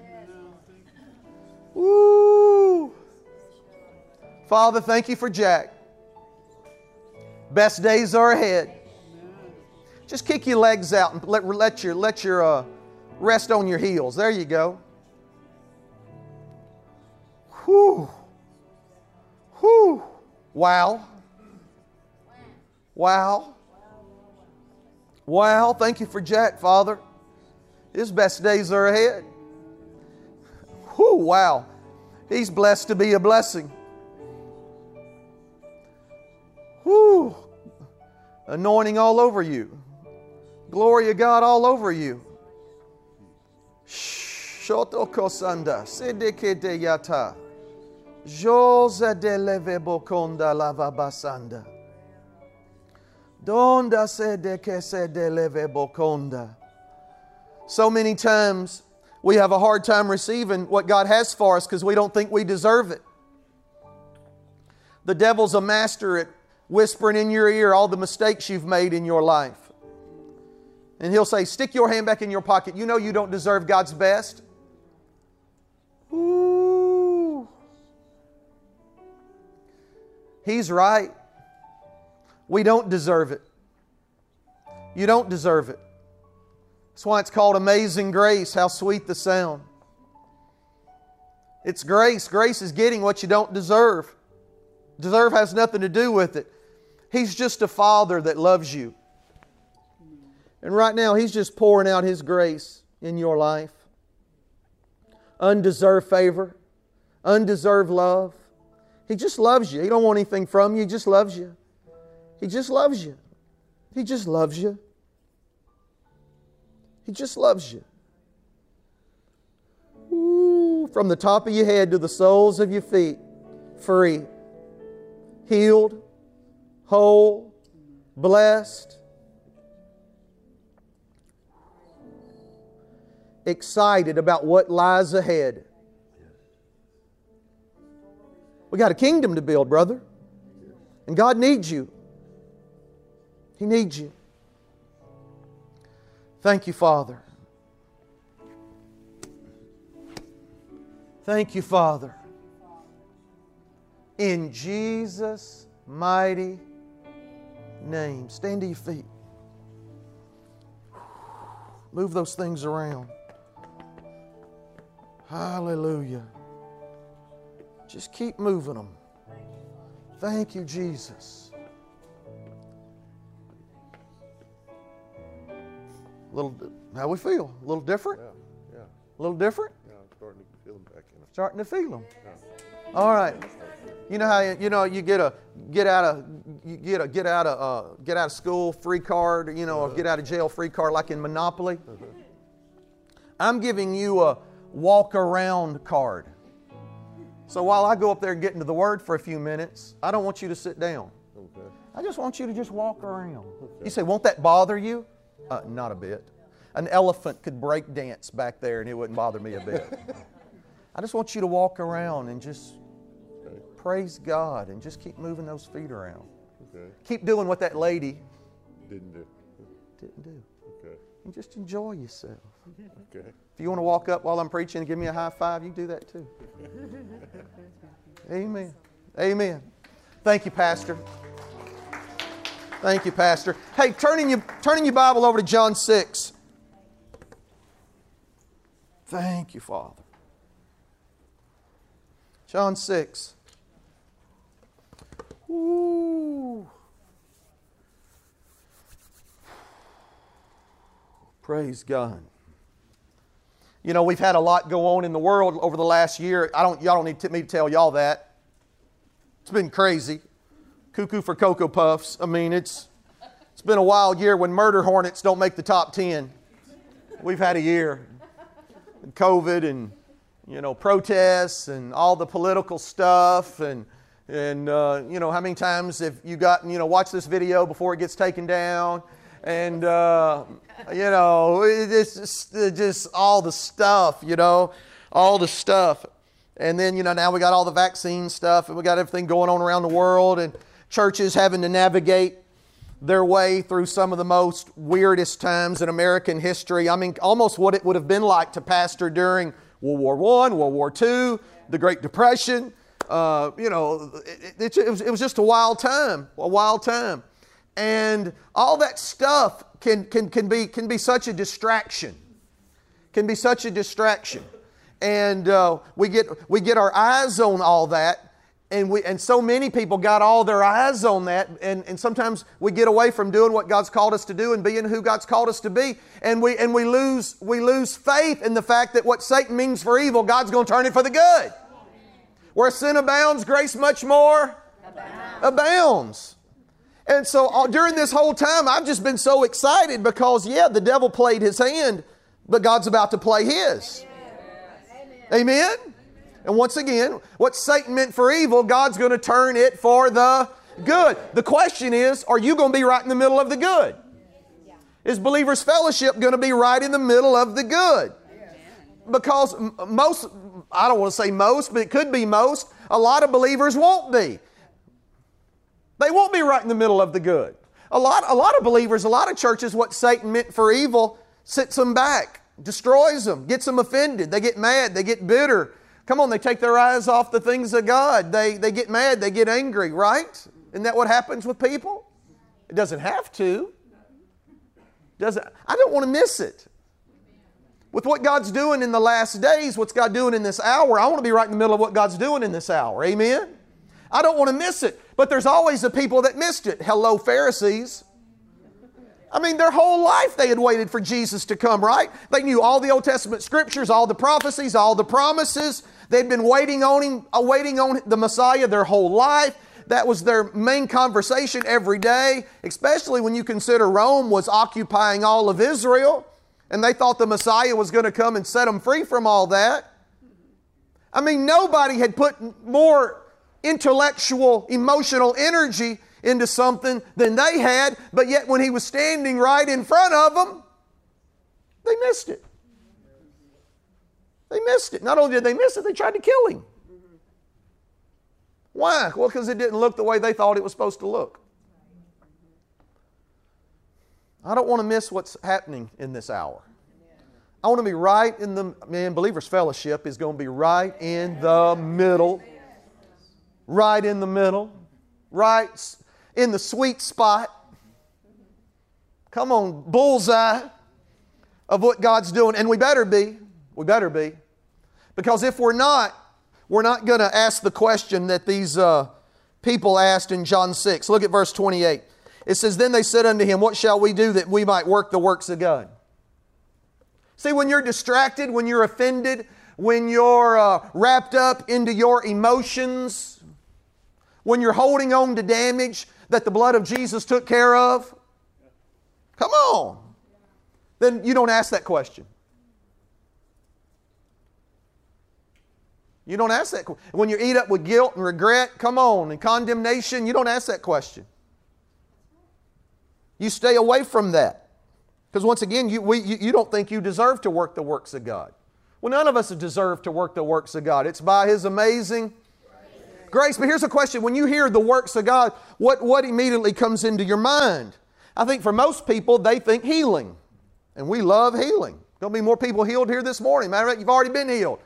Woo! Father, thank you for Jack. Best days are ahead. Just kick your legs out and let, let your, let your uh, rest on your heels. There you go. Whew. Whew. Wow. Wow. Wow. Thank you for Jack, Father. His best days are ahead. Whew. Wow. He's blessed to be a blessing. Whew. Anointing all over you. Glory of God all over you. Shotokosanda. Sedekete yata. Josa de levebokonda lavabasanda. Donda sedeke sede levebokonda. So many times we have a hard time receiving what God has for us because we don't think we deserve it. The devil's a master at whispering in your ear all the mistakes you've made in your life. And he'll say, stick your hand back in your pocket. You know you don't deserve God's best. Ooh. He's right. We don't deserve it. You don't deserve it. That's why it's called Amazing Grace. How sweet the sound. It's grace. Grace is getting what you don't deserve. Deserve has nothing to do with it. He's just a Father that loves you. And right now, He's just pouring out His grace in your life. Undeserved favor. Undeserved love. He just loves you. He don't want anything from you. He just loves you. He just loves you. He just loves you. He just loves you. Ooh, from the top of your head to the soles of your feet, free, healed, whole, blessed, excited about what lies ahead. We got a kingdom to build, brother. And God needs you. He needs you. Thank you, Father. Thank you, Father. In Jesus' mighty name. Stand to your feet. Move those things around. Hallelujah. Just keep moving them. Thank you, Jesus. A little, how we feel? A little different? Yeah, yeah. A little different? Yeah, I'm starting to feel them back in. Starting to feel them. Yeah. All right. You know how you know you get a get out of you get a get out of uh, get out of school free card, you know, or get out of jail free card like in Monopoly. Uh-huh. I'm giving you a walk around card. So while I go up there and get into the Word for a few minutes, I don't want you to sit down. Okay. I just want you to just walk around. Okay. You say, won't that bother you? Uh, not a bit. An elephant could break dance back there and it wouldn't bother me a bit. I just want you to walk around and just okay. praise God and just keep moving those feet around. Okay. Keep doing what that lady didn't do. Didn't do. Okay. And just enjoy yourself. Okay. If you want to walk up while I'm preaching and give me a high five, you can do that too. Amen. Amen. Thank you, Pastor. Thank you, Pastor. Hey, turning your, turning your Bible over to John six. Thank you, Father. John six. Ooh. Praise God. You know, we've had a lot go on in the world over the last year. I don't, y'all don't need me to tell y'all that. It's been crazy. Cuckoo for Cocoa Puffs. I mean, it's it's been a wild year when murder hornets don't make the top ten. We've had a year. And COVID and, you know, protests and all the political stuff and, and uh, you know, how many times have you gotten, you know, watch this video before it gets taken down? And, uh, you know, it's just, just all the stuff, you know, all the stuff. And then, you know, now we got all the vaccine stuff and we got everything going on around the world and churches having to navigate their way through some of the most weirdest times in American history. I mean, almost what it would have been like to pastor during World War One, World War Two, the Great Depression. Uh, you know, it, it, it, was, it was just a wild time, a wild time. And all that stuff can, can, can, be, can be such a distraction. Can be such a distraction. And uh, we get we get our eyes on all that. And we and so many people got all their eyes on that. And, and sometimes we get away from doing what God's called us to do and being who God's called us to be. And we and we lose we lose faith in the fact that what Satan means for evil, God's going to turn it for the good. Where sin abounds, grace much more abounds. abounds. And so uh, during this whole time, I've just been so excited because, yeah, the devil played his hand, but God's about to play his. Amen? Amen? And once again, what Satan meant for evil, God's going to turn it for the good. The question is, are you going to be right in the middle of the good? Is Believers Fellowship going to be right in the middle of the good? Because most, I don't want to say most, but it could be most, a lot of believers won't be. They won't be right in the middle of the good. A lot, a lot of believers, a lot of churches, what Satan meant for evil sits them back, destroys them, gets them offended. They get mad, they get bitter. Come on, they take their eyes off the things of God. They, they get mad, they get angry, right? Isn't that what happens with people? It doesn't have to. Doesn't, I don't want to miss it. With what God's doing in the last days, what's God doing in this hour, I want to be right in the middle of what God's doing in this hour. Amen? I don't want to miss it. But there's always the people that missed it. Hello, Pharisees. I mean, their whole life they had waited for Jesus to come, right? They knew all the Old Testament scriptures, all the prophecies, all the promises. They'd been waiting on Him, waiting on the Messiah their whole life. That was their main conversation every day, especially when you consider Rome was occupying all of Israel. And they thought the Messiah was going to come and set them free from all that. I mean, nobody had put more intellectual, emotional energy into something than they had, but yet when He was standing right in front of them, they missed it. They missed it. Not only did they miss it, they tried to kill Him. Why? Well, because it didn't look the way they thought it was supposed to look. I don't want to miss what's happening in this hour. I want to be right in the, man, Believers Fellowship is going to be right in the middle. Right in the middle. Right in the sweet spot. Come on, bullseye of what God's doing. And we better be. We better be. Because if we're not, we're not going to ask the question that these uh, people asked in John six. Look at verse twenty-eight. It says, then they said unto him, what shall we do that we might work the works of God? See, when you're distracted, when you're offended, when you're uh, wrapped up into your emotions, when you're holding on to damage that the blood of Jesus took care of, come on, then you don't ask that question. You don't ask that question. When you eat up with guilt and regret, come on, and condemnation, you don't ask that question. You stay away from that. Because once again, you, we, you, you don't think you deserve to work the works of God. Well, none of us deserve to work the works of God. It's by His amazing grace. grace. But here's a question. When you hear the works of God, what, what immediately comes into your mind? I think for most people, they think healing. And we love healing. Going to be more people healed here this morning. Matter of fact, you've already been healed.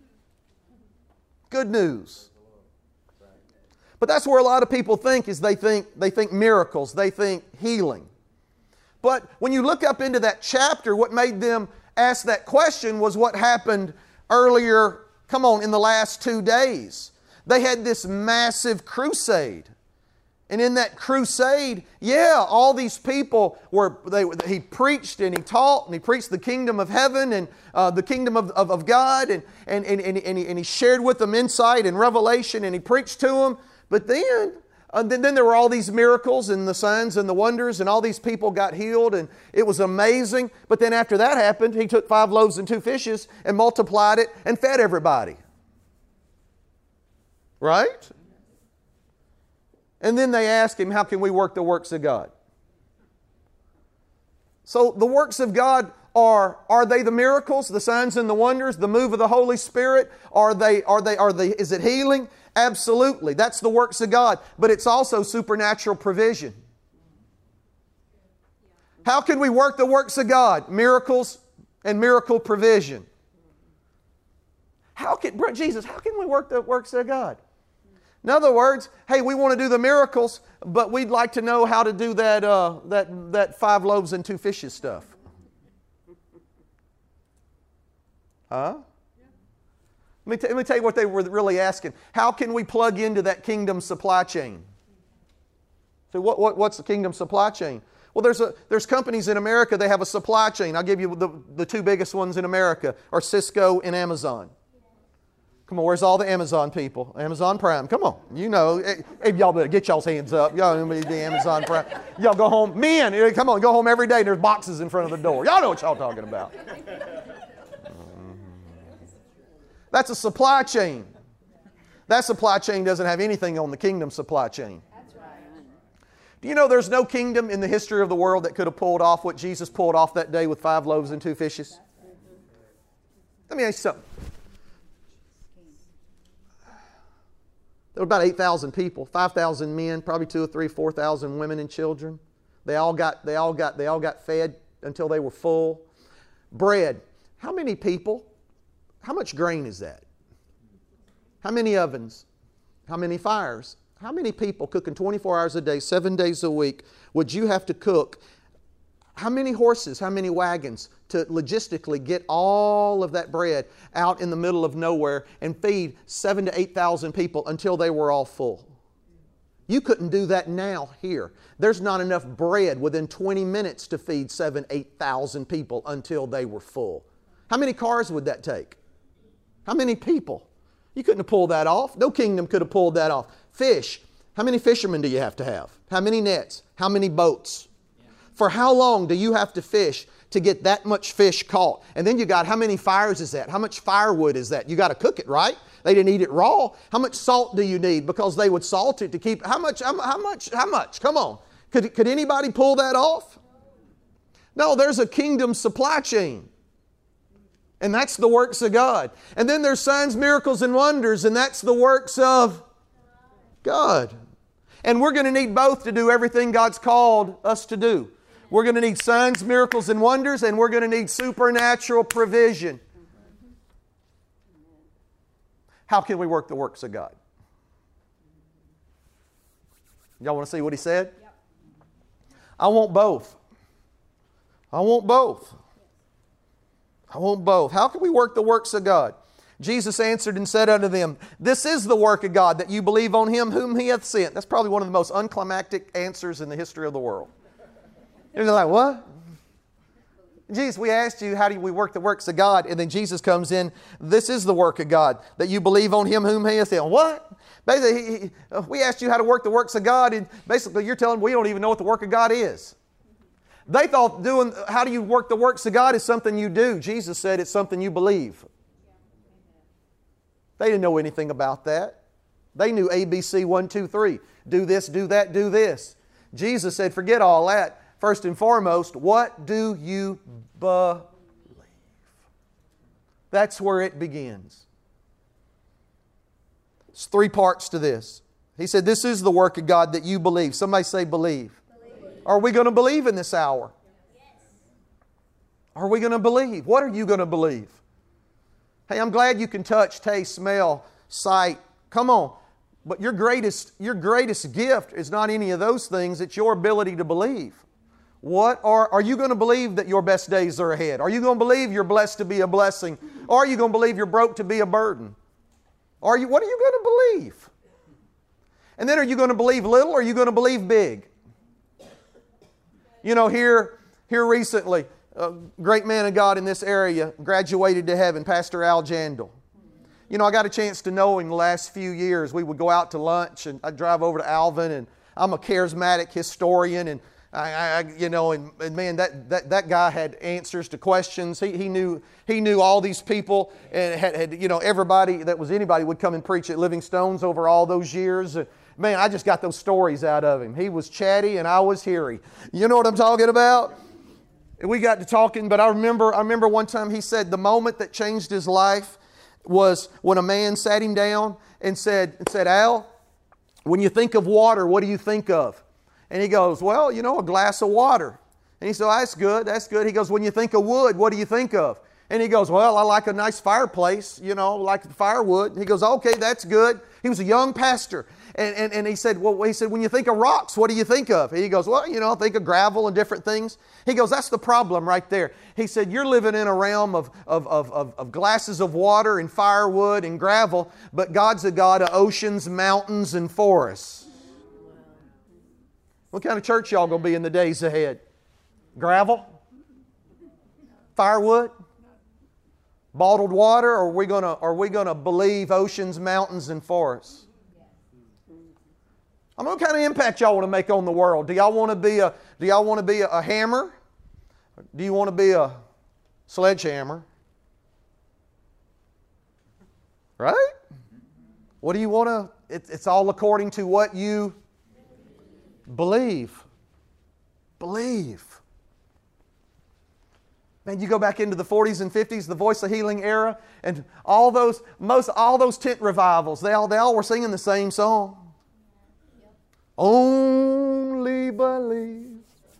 Good news. But that's where a lot of people think is they think they think miracles, they think healing. But when you look up into that chapter, what made them ask that question was what happened earlier, come on, in the last two days. They had this massive crusade. And in that crusade, yeah, all these people were, they, he preached and he taught and he preached the kingdom of heaven and uh, the kingdom of, of, of God and, and, and, and, and, he, and he shared with them insight and revelation and he preached to them. But then, uh, then, then there were all these miracles and the signs and the wonders and all these people got healed and it was amazing. But then after that happened, he took five loaves and two fishes and multiplied it and fed everybody. Right? And then they ask him, how can we work the works of God? So the works of God are, are they the miracles, the signs and the wonders, the move of the Holy Spirit? Are they, are they, are they, is it healing? Absolutely. That's the works of God. But it's also supernatural provision. How can we work the works of God? Miracles and miracle provision. How can, Jesus, how can we work the works of God? In other words, hey, we want to do the miracles, but we'd like to know how to do that, uh, that, that five loaves and two fishes stuff. Huh? Let me, t- let me tell you what they were really asking. How can we plug into that kingdom supply chain? So what, what, what's the kingdom supply chain? Well, there's, a, there's companies in America, they have a supply chain. I'll give you the, the two biggest ones in America are Cisco and Amazon. Come on, where's all the Amazon people? Amazon Prime, come on. You know, hey, y'all better get y'all's hands up. Y'all know the Amazon Prime. Y'all go home. Men, come on, go home every day and there's boxes in front of the door. Y'all know what y'all talking about. That's a supply chain. That supply chain doesn't have anything on the kingdom supply chain. That's right. Do you know there's no kingdom in the history of the world that could have pulled off what Jesus pulled off that day with five loaves and two fishes? Let me ask you something. There were about eight thousand people, five thousand men, probably two or three, four thousand women and children. They all got, they all got, they all got fed until they were full. Bread. How many people? How much grain is that? How many ovens? How many fires? How many people cooking twenty-four hours a day, seven days a week, would you have to cook? How many horses, how many wagons to logistically get all of that bread out in the middle of nowhere and feed seven to eight thousand people until they were all full? You couldn't do that now here. There's not enough bread within twenty minutes to feed seven, eight thousand people until they were full. How many cars would that take? How many people? You couldn't have pulled that off. No kingdom could have pulled that off. Fish. How many fishermen do you have to have? How many nets? How many boats? Yeah. For how long do you have to fish to get that much fish caught? And then you got, how many fires is that? How much firewood is that? You got to cook it, right? They didn't eat it raw. How much salt do you need? Because they would salt it to keep, how much, how, how much, how much? Come on. Could, could anybody pull that off? No, there's a kingdom supply chain. And that's the works of God. And then there's signs, miracles, and wonders, and that's the works of God. And we're going to need both to do everything God's called us to do. We're going to need signs, miracles, and wonders, and we're going to need supernatural provision. How can we work the works of God? Y'all want to see what he said? Yep. I want both. I want both. I want both. How can we work the works of God? Jesus answered and said unto them, This is the work of God, that you believe on Him whom He hath sent. That's probably one of the most unclimactic answers in the history of the world. You're like, what? Jesus, we asked you, how do we work the works of God? And then Jesus comes in, this is the work of God, that you believe on Him whom He hath sent. What? Basically, he, he, we asked you how to work the works of God, and basically you're telling them we don't even know what the work of God is. They thought doing, how do you work the works of God is something you do. Jesus said it's something you believe. They didn't know anything about that. They knew A B C, one, two, three. Do this, do that, do this. Jesus said, forget all that. First and foremost, what do you believe? That's where it begins. There's three parts to this. He said, this is the work of God, that you believe. Somebody say believe. Believe. Are we going to believe in this hour? Yes. Are we going to believe? What are you going to believe? Hey, I'm glad you can touch, taste, smell, sight. Come on. But your greatest, your greatest gift is not any of those things. It's your ability to believe. What are, are you going to believe that your best days are ahead? Are you going to believe you're blessed to be a blessing? Or are you going to believe you're broke to be a burden? Are you, what are you going to believe? And then are you going to believe little or are you going to believe big? You know, here, here recently, a great man of God in this area graduated to heaven, Pastor Al Jandal. You know, I got a chance to know him the last few years. We would go out to lunch and I'd drive over to Alvin, and I'm a charismatic historian, and I, I you know, and, and man, that, that, that guy had answers to questions. He, he knew he knew all these people, and had, had you know, everybody that was anybody would come and preach at Living Stones over all those years. And man, I just got those stories out of him. He was chatty and I was hairy. You know what I'm talking about? And we got to talking, but I remember I remember one time he said the moment that changed his life was when a man sat him down and said, said, Al, when you think of water, what do you think of? And he goes, well, you know, a glass of water. And he said, oh, that's good, that's good. He goes, when you think of wood, what do you think of? And he goes, well, I like a nice fireplace, you know, like firewood. He goes, okay, that's good. He was a young pastor. And, and, and he said, well, he said, when you think of rocks, what do you think of? And he goes, well, you know, I think of gravel and different things. He goes, that's the problem right there. He said, you're living in a realm of, of, of, of, of glasses of water and firewood and gravel, but God's a God of oceans, mountains, and forests. What kind of church y'all going to be in the days ahead? Gravel? Firewood? Bottled water? Or are we going to, are we going to believe oceans, mountains, and forests? I mean, what kind of impact y'all want to make on the world? Do y'all want to be a, do y'all want to be a, a hammer? Do you want to be a sledgehammer? Right? What do you want to, it, it's all according to what you believe. Believe. Man, you go back into the forties and fifties, the Voice of Healing era, and all those, most, all those tent revivals, they all, they all were singing the same song. Only believe,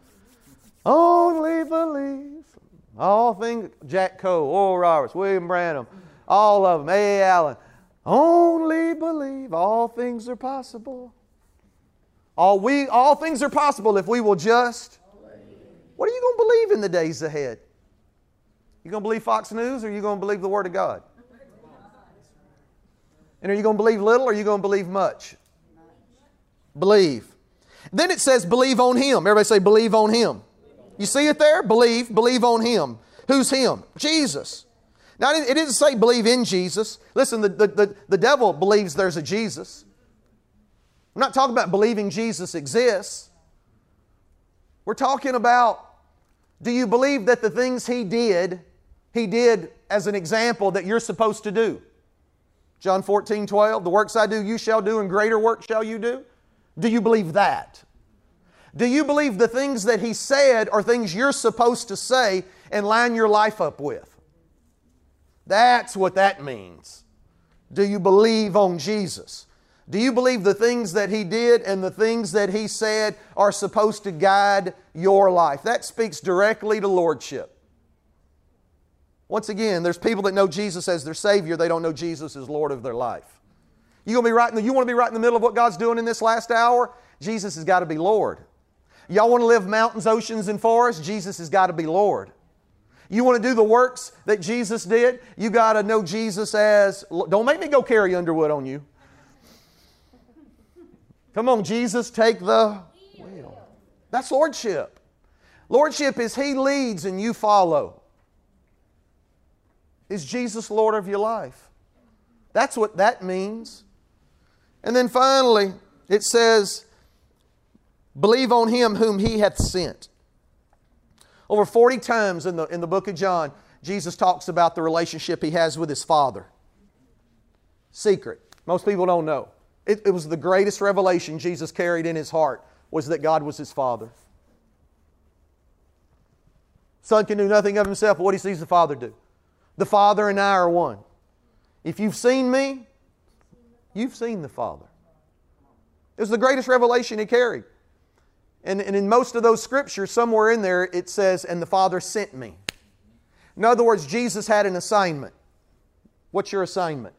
only believe. All things, Jack Coe, Oral Roberts, William Branham, all of them, A A. Allen. Only believe, all things are possible. All we, all things are possible if we will just. What are you going to believe in the days ahead? You going to believe Fox News, or are you going to believe the Word of God? And are you going to believe little, or are you going to believe much? Believe. Then it says believe on Him. Everybody say believe on Him. You see it there? Believe. Believe on Him. Who's Him? Jesus. Now it didn't say believe in Jesus. Listen, the, the, the, the devil believes there's a Jesus. I'm not talking about believing Jesus exists. We're talking about, do you believe that the things He did, He did as an example that you're supposed to do? John fourteen, twelve, the works I do you shall do, and greater work shall you do. Do you believe that? Do you believe the things that He said are things you're supposed to say and line your life up with? That's what that means. Do you believe on Jesus? Do you believe the things that He did and the things that He said are supposed to guide your life? That speaks directly to lordship. Once again, there's people that know Jesus as their Savior. They don't know Jesus as Lord of their life. You gonna be right in the, you want to be right in the middle of what God's doing in this last hour? Jesus has got to be Lord. Y'all want to live mountains, oceans, and forests? Jesus has got to be Lord. You want to do the works that Jesus did? You got to know Jesus as... Don't make me go carry Underwood on you. Come on, Jesus, take the wheel. That's lordship. Lordship is He leads and you follow. Is Jesus Lord of your life? That's what that means. And then finally, it says, believe on Him whom He hath sent. Over forty times in the, in the book of John, Jesus talks about the relationship He has with His Father. Secret. Most people don't know. It, it was the greatest revelation Jesus carried in His heart, was that God was His Father. Son can do nothing of himself but what he sees the Father do. The Father and I are one. If you've seen me, you've seen the Father. It was the greatest revelation He carried. And, and in most of those scriptures, somewhere in there, it says, and the Father sent me. In other words, Jesus had an assignment. What's your assignment?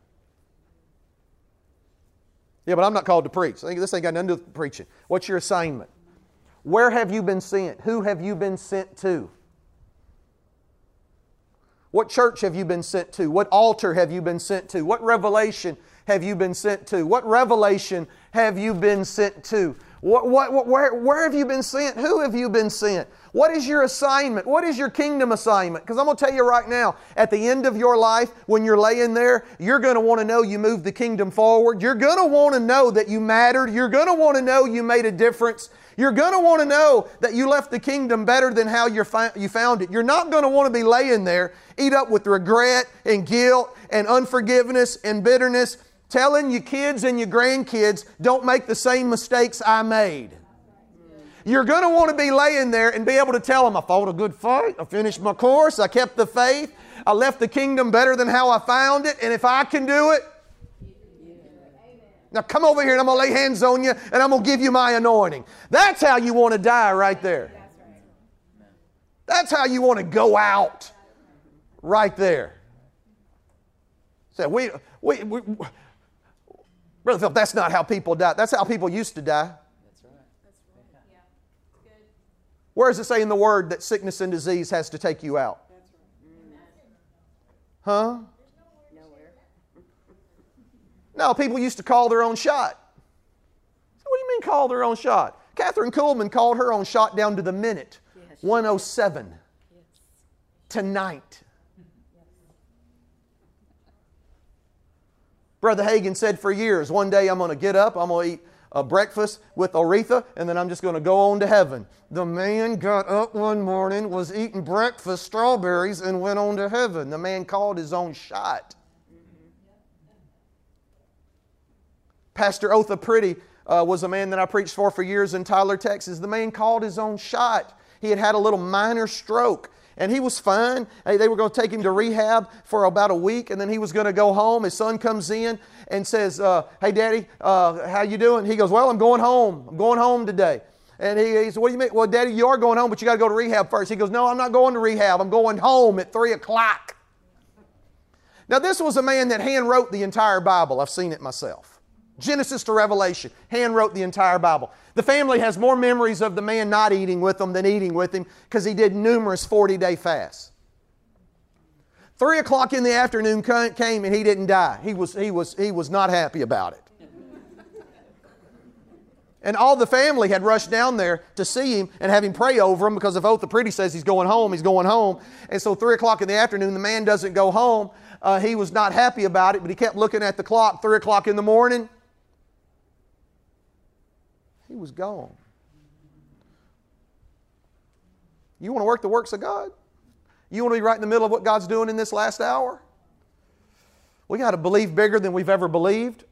Yeah, but I'm not called to preach. I think this ain't got nothing to do with preaching. What's your assignment? Where have you been sent? Who have you been sent to? What church have you been sent to? What altar have you been sent to? What revelation have you been sent to? What revelation have you been sent to? What, what, what, where, where have you been sent? Who have you been sent? What is your assignment? What is your kingdom assignment? Because I'm going to tell you right now, at the end of your life, when you're laying there, you're going to want to know you moved the kingdom forward. You're going to want to know that you mattered. You're going to want to know you made a difference. You're going to want to know that you left the kingdom better than how you found it. You're not going to want to be laying there, eat up with regret and guilt and unforgiveness and bitterness, telling your kids and your grandkids, don't make the same mistakes I made. You're going to want to be laying there and be able to tell them, I fought a good fight, I finished my course, I kept the faith, I left the kingdom better than how I found it, and if I can do it, now come over here and I'm going to lay hands on you and I'm going to give you my anointing. That's how you want to die right there. That's how you want to go out right there. So we, we, we, Brother Phil, that's not how people die. That's how people used to die. That's right. That's right. Yeah. Good. Where does it say in the Word that sickness and disease has to take you out? That's right. Huh? Nowhere. No, people used to call their own shot. So what do you mean call their own shot? Catherine Kuhlman called her own shot down to the minute. Yes. one oh seven. Yes. Tonight. Brother Hagin said for years, one day I'm going to get up, I'm going to eat a breakfast with Aretha, and then I'm just going to go on to heaven. The man got up one morning, was eating breakfast strawberries, and went on to heaven. The man called his own shot. Pastor Otha Pretty uh, was a man that I preached for for years in Tyler, Texas. The man called his own shot. He had had a little minor stroke. And he was fine. Hey, they were going to take him to rehab for about a week, and then he was going to go home. His son comes in and says, uh, hey, Daddy, uh, how you doing? He goes, well, I'm going home. I'm going home today. And he, he said, what do you mean? Well, Daddy, you are going home, but you got to go to rehab first. He goes, no, I'm not going to rehab. I'm going home at three o'clock. Now, this was a man that hand wrote the entire Bible. I've seen it myself. Genesis to Revelation, hand wrote the entire Bible. The family has more memories of the man not eating with them than eating with him because he did numerous forty-day fasts. Three o'clock in the afternoon came and he didn't die. He was, he was, he was not happy about it. And all the family had rushed down there to see him and have him pray over him because if Otha Pretty says he's going home, he's going home. And so three o'clock in the afternoon, the man doesn't go home. Uh, he was not happy about it, but he kept looking at the clock. Three o'clock in the morning, he was gone. You want to work the works of God? You want to be right in the middle of what God's doing in this last hour? We got to believe bigger than we've ever believed.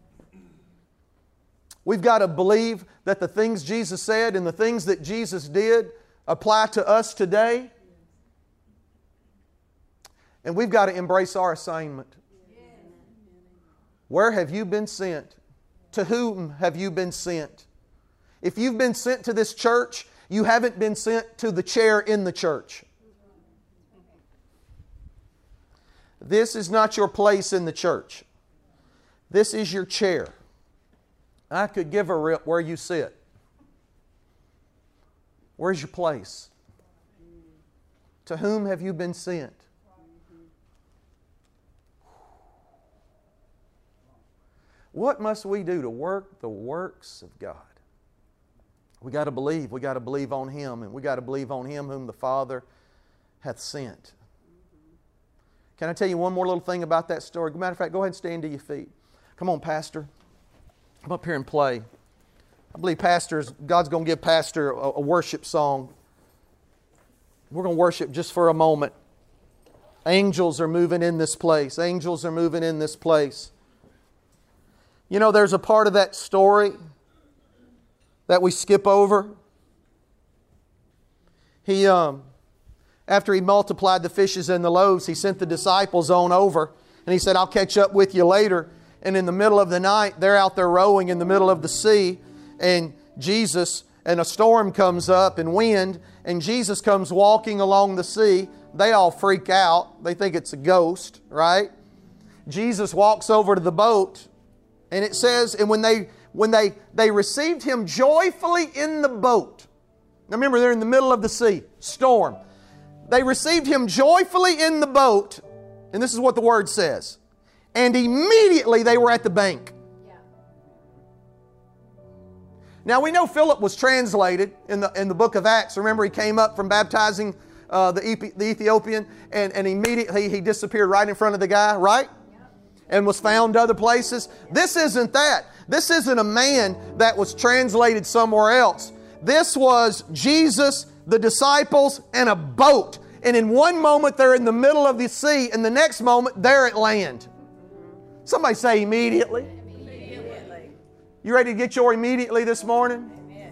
We've got to believe that the things Jesus said and the things that Jesus did apply to us today. And we've got to embrace our assignment. Where have you been sent? To whom have you been sent? If you've been sent to this church, you haven't been sent to the chair in the church. This is not your place in the church. This is your chair. I could give a rip where you sit. Where's your place? To whom have you been sent? What must we do to work the works of God? We got to believe. We got to believe on Him, and we got to believe on Him whom the Father hath sent. Can I tell you one more little thing about that story? Matter of fact, go ahead and stand to your feet. Come on, Pastor. Come up here and play. I believe Pastor's, God's going to give Pastor a, a worship song. We're going to worship just for a moment. Angels are moving in this place. Angels are moving in this place. You know, there's a part of that story that we skip over. He, um, after He multiplied the fishes and the loaves, He sent the disciples on over. And He said, I'll catch up with you later. And in the middle of the night, they're out there rowing in the middle of the sea. And Jesus, and a storm comes up and wind. And Jesus comes walking along the sea. They all freak out. They think it's a ghost, right? Jesus walks over to the boat. And it says, and when they when they, they received Him joyfully in the boat. Now remember, they're in the middle of the sea, storm. They received Him joyfully in the boat. And this is what the Word says. And immediately they were at the bank. Yeah. Now we know Philip was translated in the, in the book of Acts. Remember, he came up from baptizing uh, the, Epi- the Ethiopian, and, and immediately he disappeared right in front of the guy, right? And was found other places. This isn't that. This isn't a man that was translated somewhere else. This was Jesus, the disciples, and a boat. And in one moment they're in the middle of the sea, and the next moment they're at land. Somebody say immediately. Immediately. You ready to get your immediately this morning? Amen.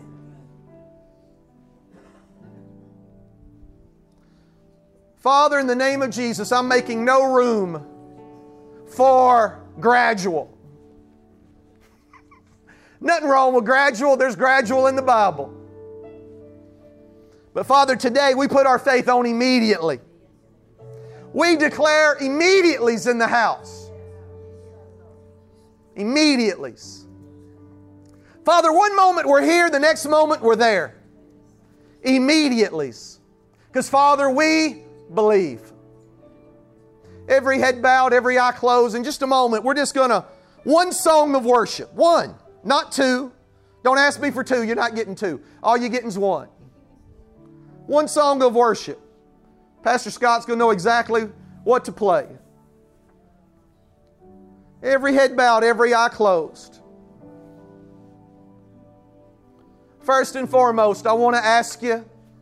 Father, in the name of Jesus, I'm making no room for gradual. Nothing wrong with gradual. There's gradual in the Bible. But Father, today we put our faith on immediately. We declare immediatelys in the house. Immediatelys. Father, one moment we're here, the next moment we're there. Immediatelys. Because Father, we believe. Every head bowed, every eye closed. In just a moment, we're just going to, one song of worship. One, not two. Don't ask me for two. You're not getting two. All you're getting is one. One song of worship. Pastor Scott's going to know exactly what to play. Every head bowed, every eye closed. First and foremost, I want to ask you,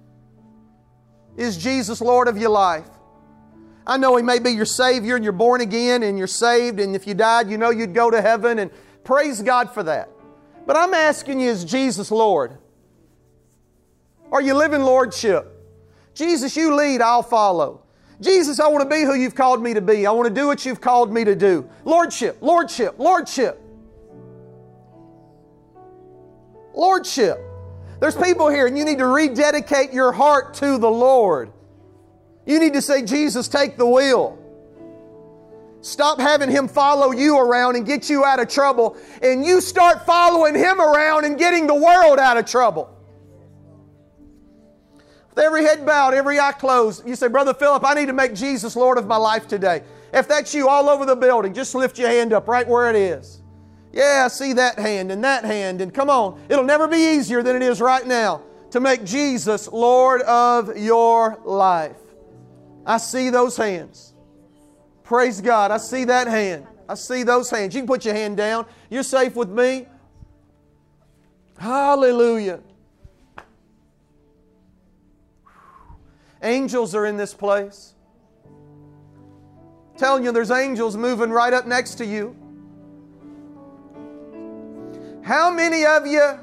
is Jesus Lord of your life? I know He may be your Savior and you're born again and you're saved, and if you died, you know you'd go to heaven, and praise God for that. But I'm asking you, is Jesus Lord? Are you living Lordship? Jesus, you lead, I'll follow. Jesus, I want to be who You've called me to be. I want to do what You've called me to do. Lordship, Lordship, Lordship. Lordship. There's people here and you need to rededicate your heart to the Lord. You need to say, Jesus, take the wheel. Stop having Him follow you around and get you out of trouble, and you start following Him around and getting the world out of trouble. With every head bowed, every eye closed, you say, Brother Philip, I need to make Jesus Lord of my life today. If that's you all over the building, just lift your hand up right where it is. Yeah, I see that hand and that hand, and come on. It'll never be easier than it is right now to make Jesus Lord of your life. I see those hands. Praise God. I see that hand. I see those hands. You can put your hand down. You're safe with me. Hallelujah. Angels are in this place. I'm telling you, there's angels moving right up next to you. How many of you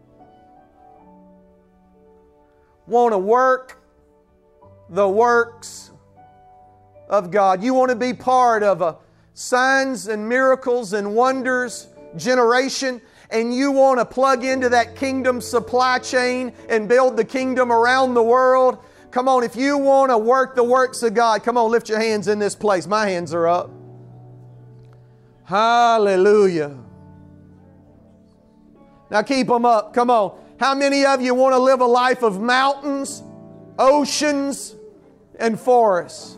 want to work the works of God? You want to be part of a signs and miracles and wonders generation, and you want to plug into that kingdom supply chain and build the kingdom around the world? Come on, if you want to work the works of God, come on, lift your hands in this place. My hands are up. Hallelujah. Now keep them up. Come on. How many of you want to live a life of mountains, oceans, and forests?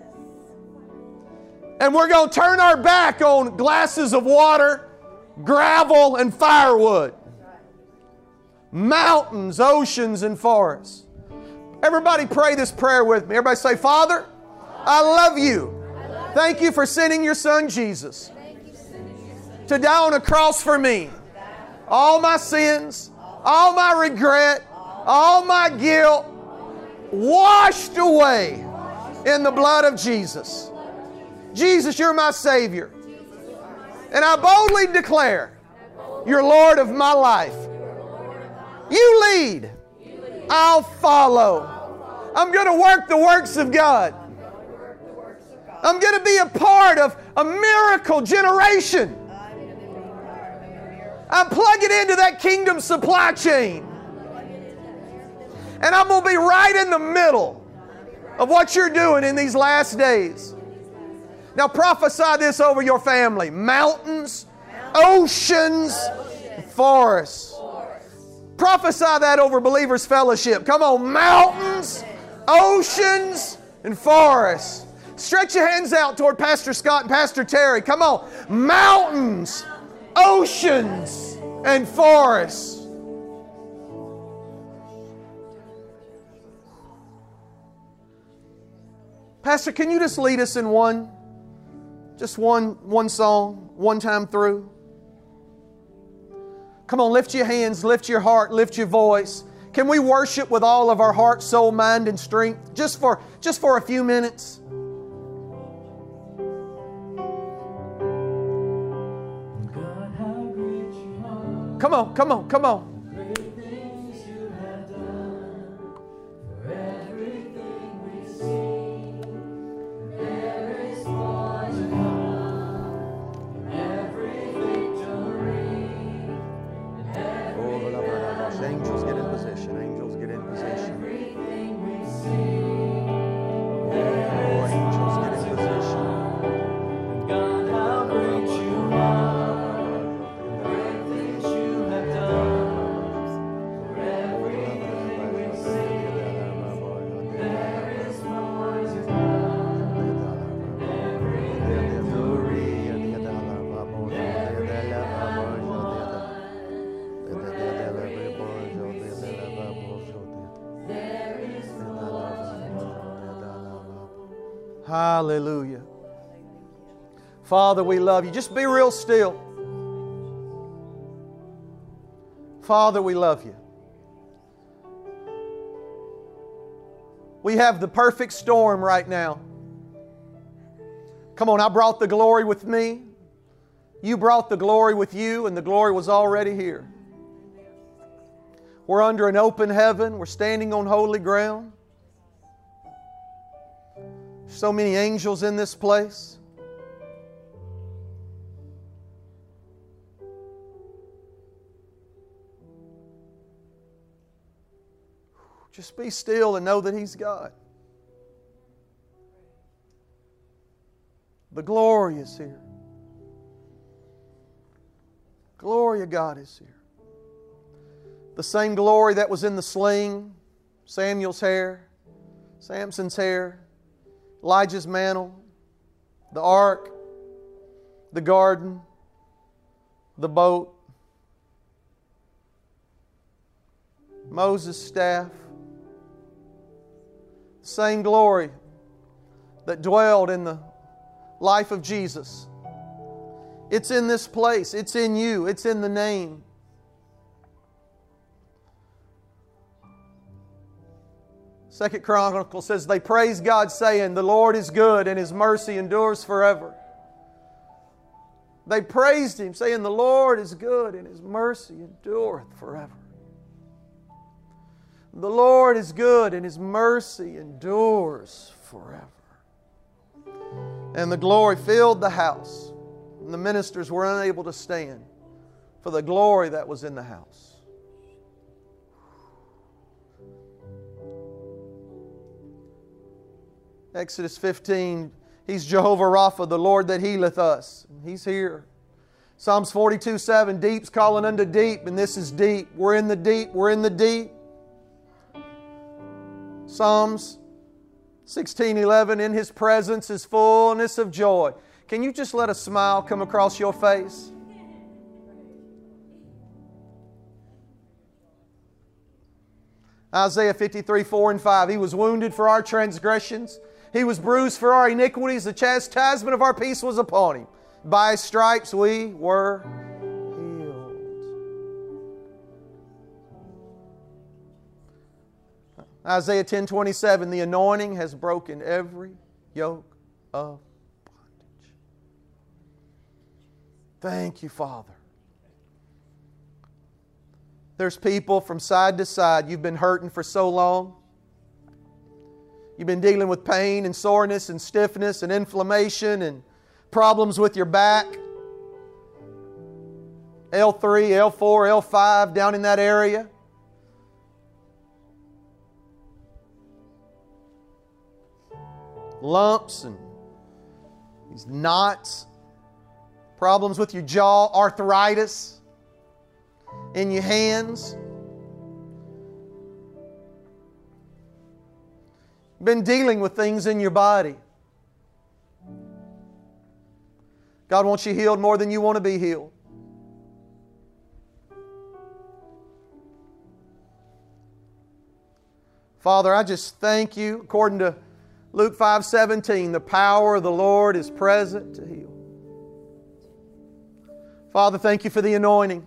And we're going to turn our back on glasses of water, gravel, and firewood. Mountains, oceans, and forests. Everybody pray this prayer with me. Everybody say, Father, I love you. Thank you for sending your Son Jesus to die on a cross for me. All my sins, all my regret, all my guilt, washed away in the blood of Jesus. Jesus, you're my Savior. And I boldly declare, you're Lord of my life. You lead. I'll follow. I'm going to work the works of God. I'm going to be a part of a miracle generation. I'm plugging into that kingdom supply chain. And I'm going to be right in the middle of what you're doing in these last days. Now prophesy this over your family. Mountains, oceans, forests. Prophesy that over Believers Fellowship. Come on, mountains, oceans, and forests. Stretch your hands out toward Pastor Scott and Pastor Terry. Come on, mountains, oceans, and forests. Pastor, can you just lead us in one? Just one, one song, one time through? Come on, lift your hands, lift your heart, lift your voice. Can we worship with all of our heart, soul, mind, and strength? Just for, just for a few minutes. Come on, come on, come on. Angels get in position. Angels get in position. Oh, angels get in position. God, how great you are. Great things you have done. For everything we see, there is more to come. Every victory, hallelujah. Father, we love you. Just be real still. Father, we love you. We have the perfect storm right now. Come on, I brought the glory with me. You brought the glory with you, and the glory was already here. We're under an open heaven. We're standing on holy ground. So many angels in this place. Just be still and know that He's God. The glory is here. Glory of God is here. The same glory that was in the sling, Samuel's hair, Samson's hair, Elijah's mantle, the ark, the garden, the boat, Moses' staff. The same glory that dwelled in the life of Jesus. It's in this place. It's in you. It's in the name. Second Chronicles says, they praised God, saying, the Lord is good and His mercy endures forever. They praised Him, saying, the Lord is good and His mercy endureth forever. The Lord is good and His mercy endures forever. And the glory filled the house. And the ministers were unable to stand for the glory that was in the house. Exodus fifteen, He's Jehovah Rapha, the Lord that healeth us. He's here. Psalms forty-two seven, deep's calling unto deep, and this is deep. We're in the deep, we're in the deep. Psalms sixteen eleven, in His presence is fullness of joy. Can you just let a smile come across your face? Isaiah fifty-three four and five, He was wounded for our transgressions. He was bruised for our iniquities. The chastisement of our peace was upon Him. By His stripes we were healed. Isaiah ten twenty-seven, the anointing has broken every yoke of bondage. Thank you, Father. There's people from side to side. You've been hurting for so long. You've been dealing with pain and soreness and stiffness and inflammation and problems with your back. L three, L four, L five, down in that area. Lumps and these knots. Problems with your jaw, arthritis in your hands. Been dealing with things in your body. God wants you healed more than you want to be healed. Father, I just thank You. According to Luke five seventeen, the power of the Lord is present to heal. Father, thank You for the anointing.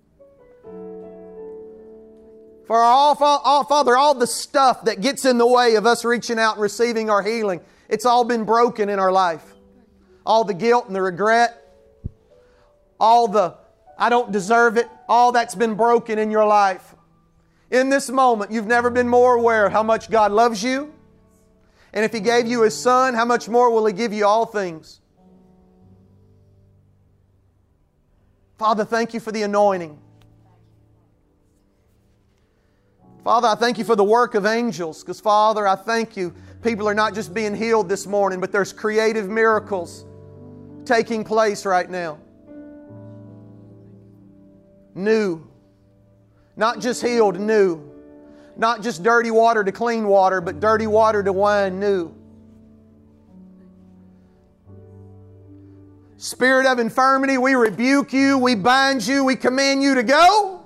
For all, all, Father, all the stuff that gets in the way of us reaching out and receiving our healing, it's all been broken in our life. All the guilt and the regret, all the I don't deserve it, all that's been broken in your life. In this moment, you've never been more aware of how much God loves you. And if He gave you His Son, how much more will He give you all things? Father, thank You for the anointing. Father, I thank You for the work of angels, because Father, I thank You, people are not just being healed this morning, but there's creative miracles taking place right now. New. Not just healed, new. Not just dirty water to clean water, but dirty water to wine, new. Spirit of infirmity, we rebuke you, we bind you, we command you to go.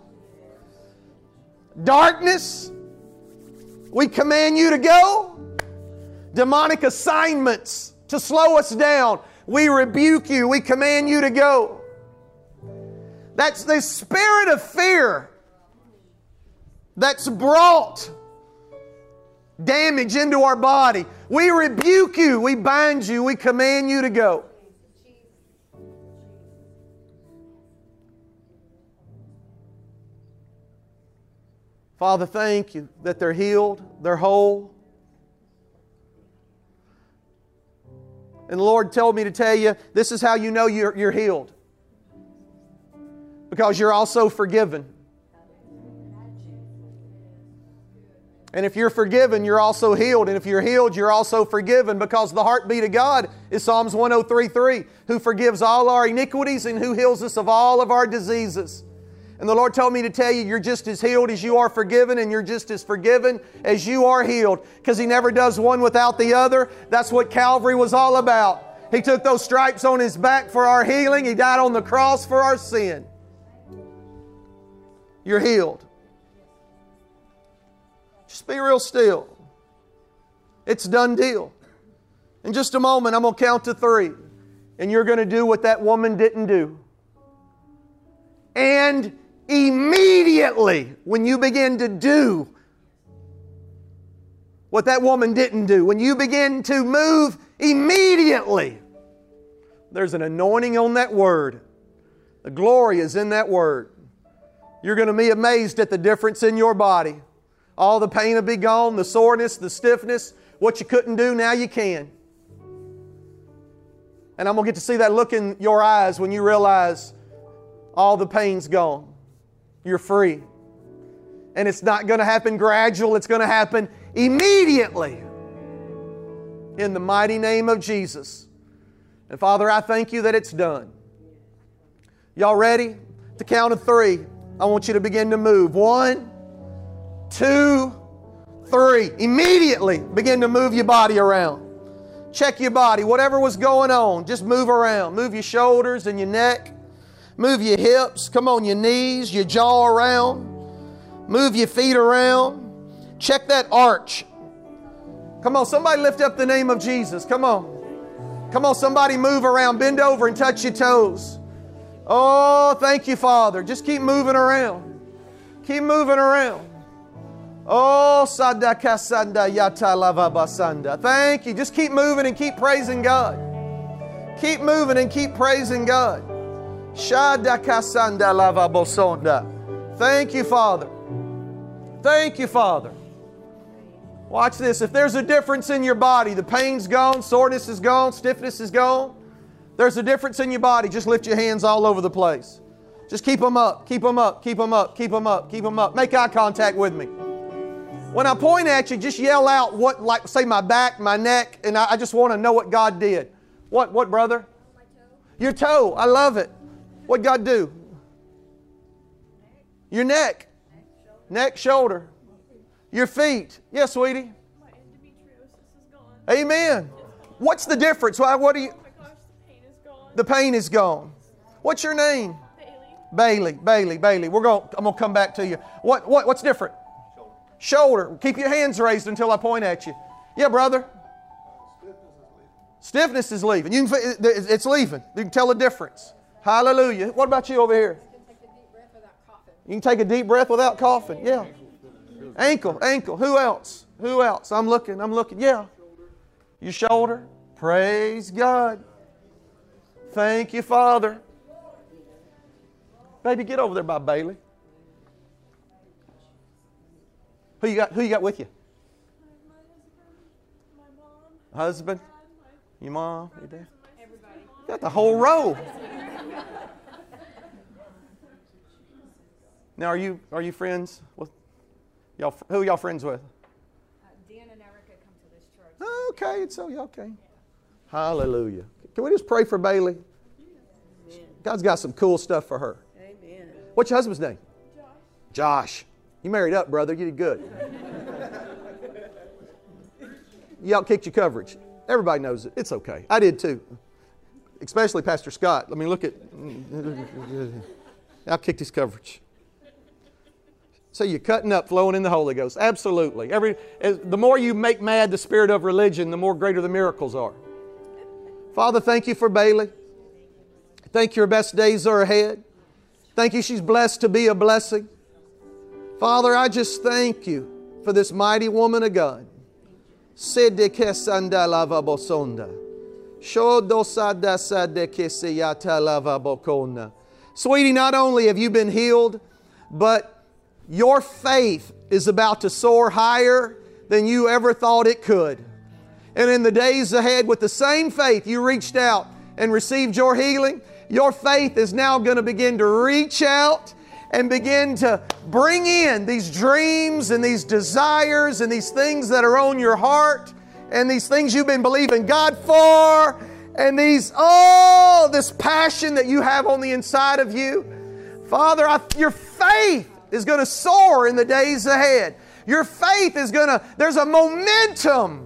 Darkness, we command you to go. Demonic assignments to slow us down, we rebuke you, we command you to go. That's the spirit of fear that's brought damage into our body. We rebuke you, we bind you, we command you to go. Father, thank You that they're healed, they're whole. And the Lord told me to tell you, this is how you know you're, you're healed. Because you're also forgiven. And if you're forgiven, you're also healed. And if you're healed, you're also forgiven, because the heartbeat of God is Psalms one oh three three, who forgives all our iniquities and who heals us of all of our diseases. And the Lord told me to tell you, you're just as healed as you are forgiven, and you're just as forgiven as you are healed, because He never does one without the other. That's what Calvary was all about. He took those stripes on His back for our healing. He died on the cross for our sin. You're healed. Just be real still. It's a done deal. In just a moment, I'm going to count to three, and you're going to do what that woman didn't do. And immediately, when you begin to do what that woman didn't do, when you begin to move immediately, there's an anointing on that word. The glory is in that word. You're going to be amazed at the difference in your body. All the pain will be gone, the soreness, the stiffness. What you couldn't do, now you can. And I'm going to get to see that look in your eyes when you realize all the pain's gone. You're free. And it's not going to happen gradual. It's going to happen immediately. In the mighty name of Jesus. And Father, I thank You that it's done. Y'all ready? At the count of three, I want you to begin to move. One, two, three. Immediately begin to move your body around. Check your body. Whatever was going on, just move around. Move your shoulders and your neck. Move your hips. Come on, your knees, your jaw around. Move your feet around. Check that arch. Come on, somebody lift up the name of Jesus. Come on. Come on, somebody move around. Bend over and touch your toes. Oh, thank you, Father. Just keep moving around. Keep moving around. Oh, sadaka sanda yata lava basanda. Thank you. Just keep moving and keep praising God. Keep moving and keep praising God. Shadaka sanda lava bosonda. Thank you, Father. Thank you, Father. Watch this. If there's a difference in your body, the pain's gone, soreness is gone, stiffness is gone, there's a difference in your body, just lift your hands all over the place. Just keep them up, keep them up, keep them up, keep them up, keep them up. Make eye contact with me. When I point at you, just yell out what, like, say my back, my neck, and I, I just want to know what God did. What, what, brother? My toe. Your toe. I love it. What'd God do? Your neck. Neck, shoulder. Your feet. Yeah, sweetie. My endometriosis is gone. Amen. What's the difference? Why, what do you... Oh my gosh, the pain is gone. The pain is gone. What's your name? Bailey. Bailey, Bailey, Bailey. We're going. I'm going to come back to you. What, what, what's different? Shoulder. Shoulder. Keep your hands raised until I point at you. Yeah, brother. Stiffness is leaving. You can, it's leaving. You can tell the difference. Hallelujah. What about you over here? You can take a deep breath without coughing. Yeah. Ankle, ankle. Who else? Who else? I'm looking. I'm looking. Yeah. Your shoulder. Praise God. Thank you, Father. Baby, get over there by Bailey. Who you got? Who you got with you? My mom. Husband. Dad, my Your mom. Your dad. everybody. You got the whole row. Now, are you are you friends with y'all? Who are y'all friends with? Uh, Dan and Erica come to this church. Okay, it's so okay. Hallelujah. Can we just pray for Bailey? God's got some cool stuff for her. Amen. What's your husband's name? Josh. Josh. You married up, brother. You did good. You outkicked your coverage. Everybody knows it. It's okay. I did too. Especially Pastor Scott. I mean, look at... Outkicked his coverage. So you're cutting up, flowing in the Holy Ghost. Absolutely. Every as, the more you make mad the spirit of religion, the more greater the miracles are. Father, thank you for Bailey. Thank you her best days are ahead. Thank you she's blessed to be a blessing. Father, I just thank you for this mighty woman of God. Sweetie, not only have you been healed, but your faith is about to soar higher than you ever thought it could. And in the days ahead, with the same faith you reached out and received your healing, your faith is now going to begin to reach out and begin to bring in these dreams and these desires and these things that are on your heart and these things you've been believing God for and these, oh, this passion that you have on the inside of you. Father, I, your faith is going to soar in the days ahead. Your faith is going to, there's a momentum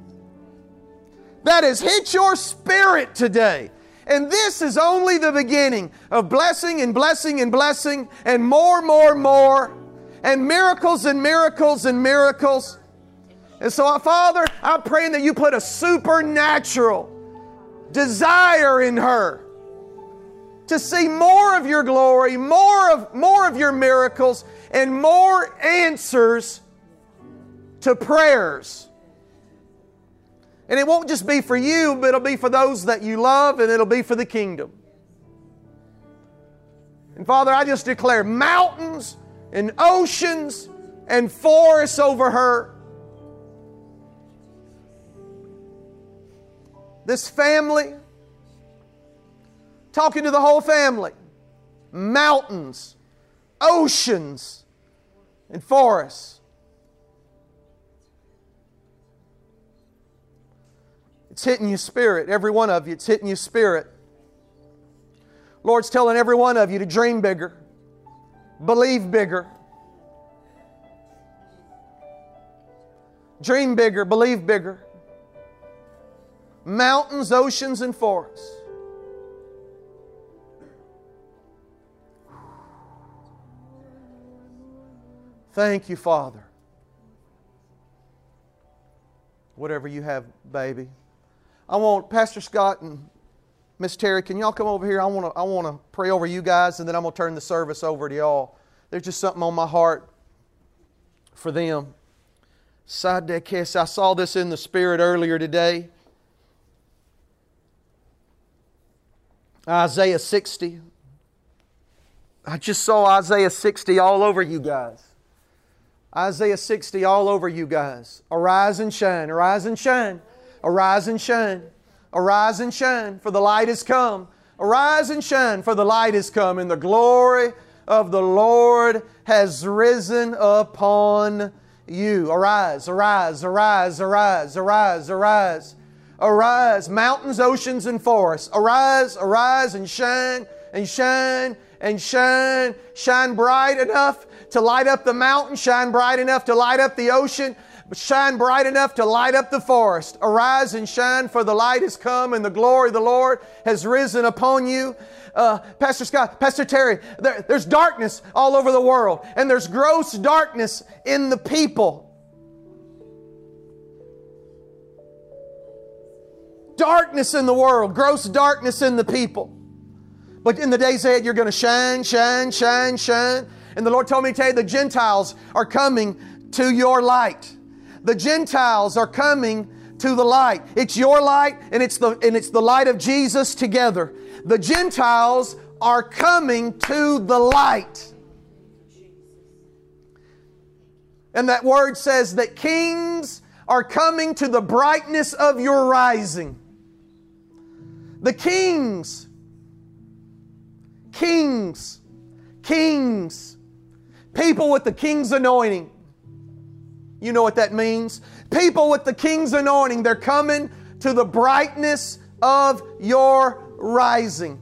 that has hit your spirit today. And this is only the beginning of blessing and blessing and blessing and more, more, more, and miracles and miracles and miracles. And so, Father, I'm praying that you put a supernatural desire in her to see more of your glory, more of, more of your miracles, and more answers to prayers. And it won't just be for you, but it'll be for those that you love, and it'll be for the kingdom. And Father, I just declare mountains and oceans and forests over her. This family, talking to the whole family, mountains, oceans, and forests. It's hitting your spirit. Every one of you, it's hitting your spirit. Lord's telling every one of you to dream bigger, believe bigger. Dream bigger, believe bigger. Mountains, oceans, and forests. Thank you, Father. Whatever you have, baby. I want Pastor Scott and Miss Terry, can y'all come over here? I want to I want to pray over you guys, and then I'm going to turn the service over to y'all. There's just something on my heart for them. I saw this in the Spirit earlier today. Isaiah sixty. I just saw Isaiah sixty all over you guys. Isaiah sixty all over you guys. Arise and shine, arise and shine, arise and shine, arise and shine, for the light has come. Arise and shine, for the light has come, and the glory of the Lord has risen upon you. Arise, arise, arise, arise, arise, arise. Arise, mountains, oceans, and forests. Arise, arise, and shine, and shine, and shine. Shine bright enough to light up the mountain. Shine bright enough to light up the ocean. Shine bright enough to light up the forest. Arise and shine, for the light has come, and the glory of the Lord has risen upon you. Uh, Pastor Scott, Pastor Terry, there, there's darkness all over the world, and there's gross darkness in the people. Darkness in the world, gross darkness in the people. But in the days ahead, you're going to shine, shine, shine, shine. And the Lord told me to tell you the Gentiles are coming to your light. The Gentiles are coming to the light. It's your light and it's the, and it's the light of Jesus together. The Gentiles are coming to the light. And that word says that kings are coming to the brightness of your rising. The kings, kings, kings, people with the king's anointing. You know what that means? People with the king's anointing, they're coming to the brightness of your rising.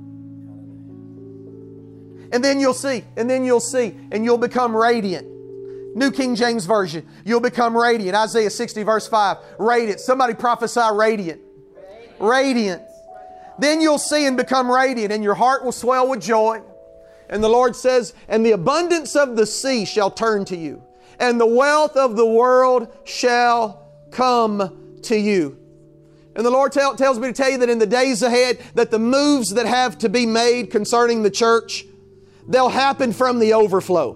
And then you'll see, and then you'll see, and you'll become radiant. New King James Version, you'll become radiant. Isaiah sixty verse five, radiant. Somebody prophesy radiant. Radiant. Radiant. Then you'll see and become radiant, and your heart will swell with joy. And the Lord says, and the abundance of the sea shall turn to you, and the wealth of the world shall come to you. And the Lord tell, tells me to tell you that in the days ahead, that the moves that have to be made concerning the church, they'll happen from the overflow.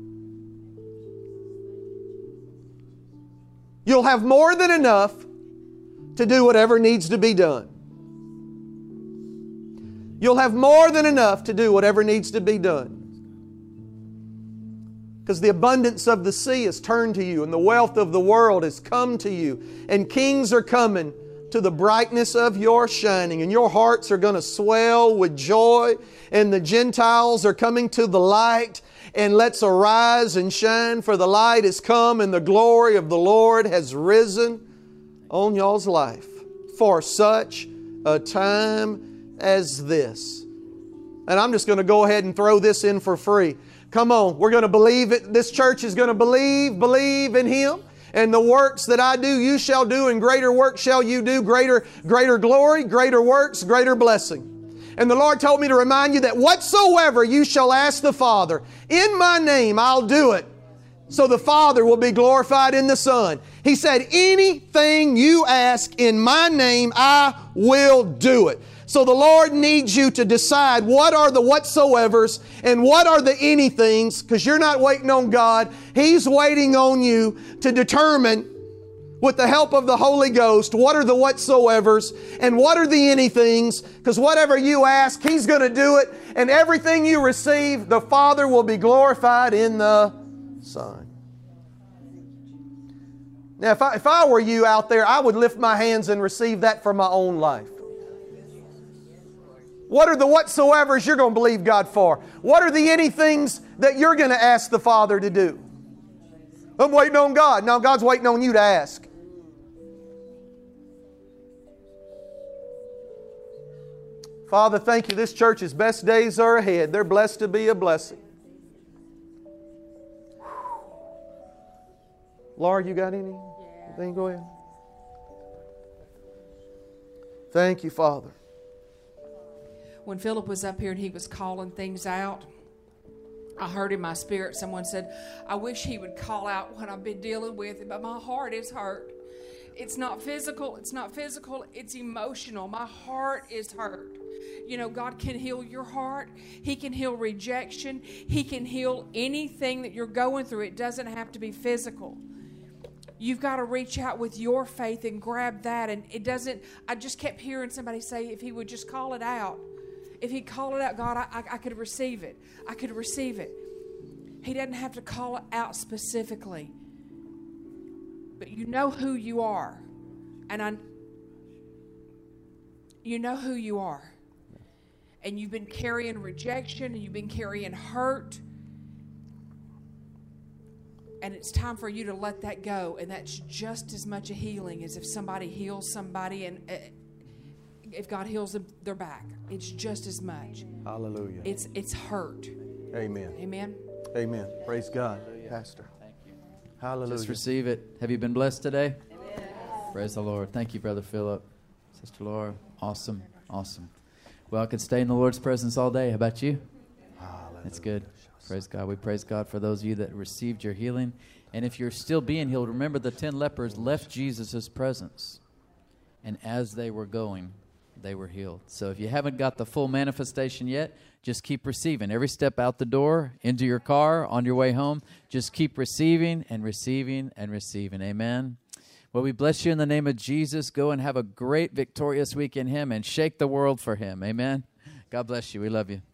You'll have more than enough to do whatever needs to be done. You'll have more than enough to do whatever needs to be done. Because the abundance of the sea has turned to you, and the wealth of the world has come to you, and kings are coming to the brightness of your shining, and your hearts are going to swell with joy, and the Gentiles are coming to the light. And let's arise and shine, for the light has come, and the glory of the Lord has risen on y'all's life for such a time as this. And I'm just going to go ahead and throw this in for free. Come on, we're going to believe it. This church is going to believe, believe in Him. And the works that I do, you shall do, and greater works shall you do. Greater, greater glory, greater works, greater blessing. And the Lord told me to remind you that whatsoever you shall ask the Father, in my name I'll do it. So the Father will be glorified in the Son. He said, anything you ask in my name, I will do it. So the Lord needs you to decide what are the whatsoevers and what are the anythings, because you're not waiting on God. He's waiting on you to determine, with the help of the Holy Ghost, what are the whatsoevers and what are the anythings, because whatever you ask, He's going to do it, and everything you receive, the Father will be glorified in the Son. Now, if I, if I were you out there, I would lift my hands and receive that for my own life. What are the whatsoevers you're going to believe God for? What are the anythings that you're going to ask the Father to do? I'm waiting on God. No, God's waiting on you to ask. Father, thank you. This church's best days are ahead. They're blessed to be a blessing. Laura, you got any? Anything? Go ahead. Thank you, Father. When Philip was up here and he was calling things out, I heard in my spirit someone said, I wish he would call out what I've been dealing with, but my heart is hurt. It's not physical. It's not physical. It's emotional. My heart is hurt. You know, God can heal your heart. He can heal rejection. He can heal anything that you're going through. It doesn't have to be physical. You've got to reach out with your faith and grab that. And it doesn't, I just kept hearing somebody say, if he would just call it out. If he'd call it out, God, I, I, I could receive it. I could receive it. He doesn't have to call it out specifically. But you know who you are. And I, you know who you are. And you've been carrying rejection, and you've been carrying hurt. And it's time for you to let that go. And that's just as much a healing as if somebody heals somebody and uh, if God heals them, they're back. It's just as much. Hallelujah. It's it's hurt. Amen. Amen. Amen. Praise God. Pastor. Thank you. Hallelujah. Just receive it. Have you been blessed today? Amen. Praise the Lord. Thank you, Brother Philip. Sister Laura. Awesome. Awesome. Well, I could stay in the Lord's presence all day. How about you? Hallelujah. That's good. Praise God. We praise God for those of you that received your healing. And if you're still being healed, remember the ten lepers left Jesus' presence. And as they were going, they were healed. So if you haven't got the full manifestation yet, just keep receiving. Every step out the door, into your car, on your way home, just keep receiving and receiving and receiving. Amen. Well, we bless you in the name of Jesus. Go and have a great, victorious week in Him and shake the world for Him. Amen. God bless you. We love you.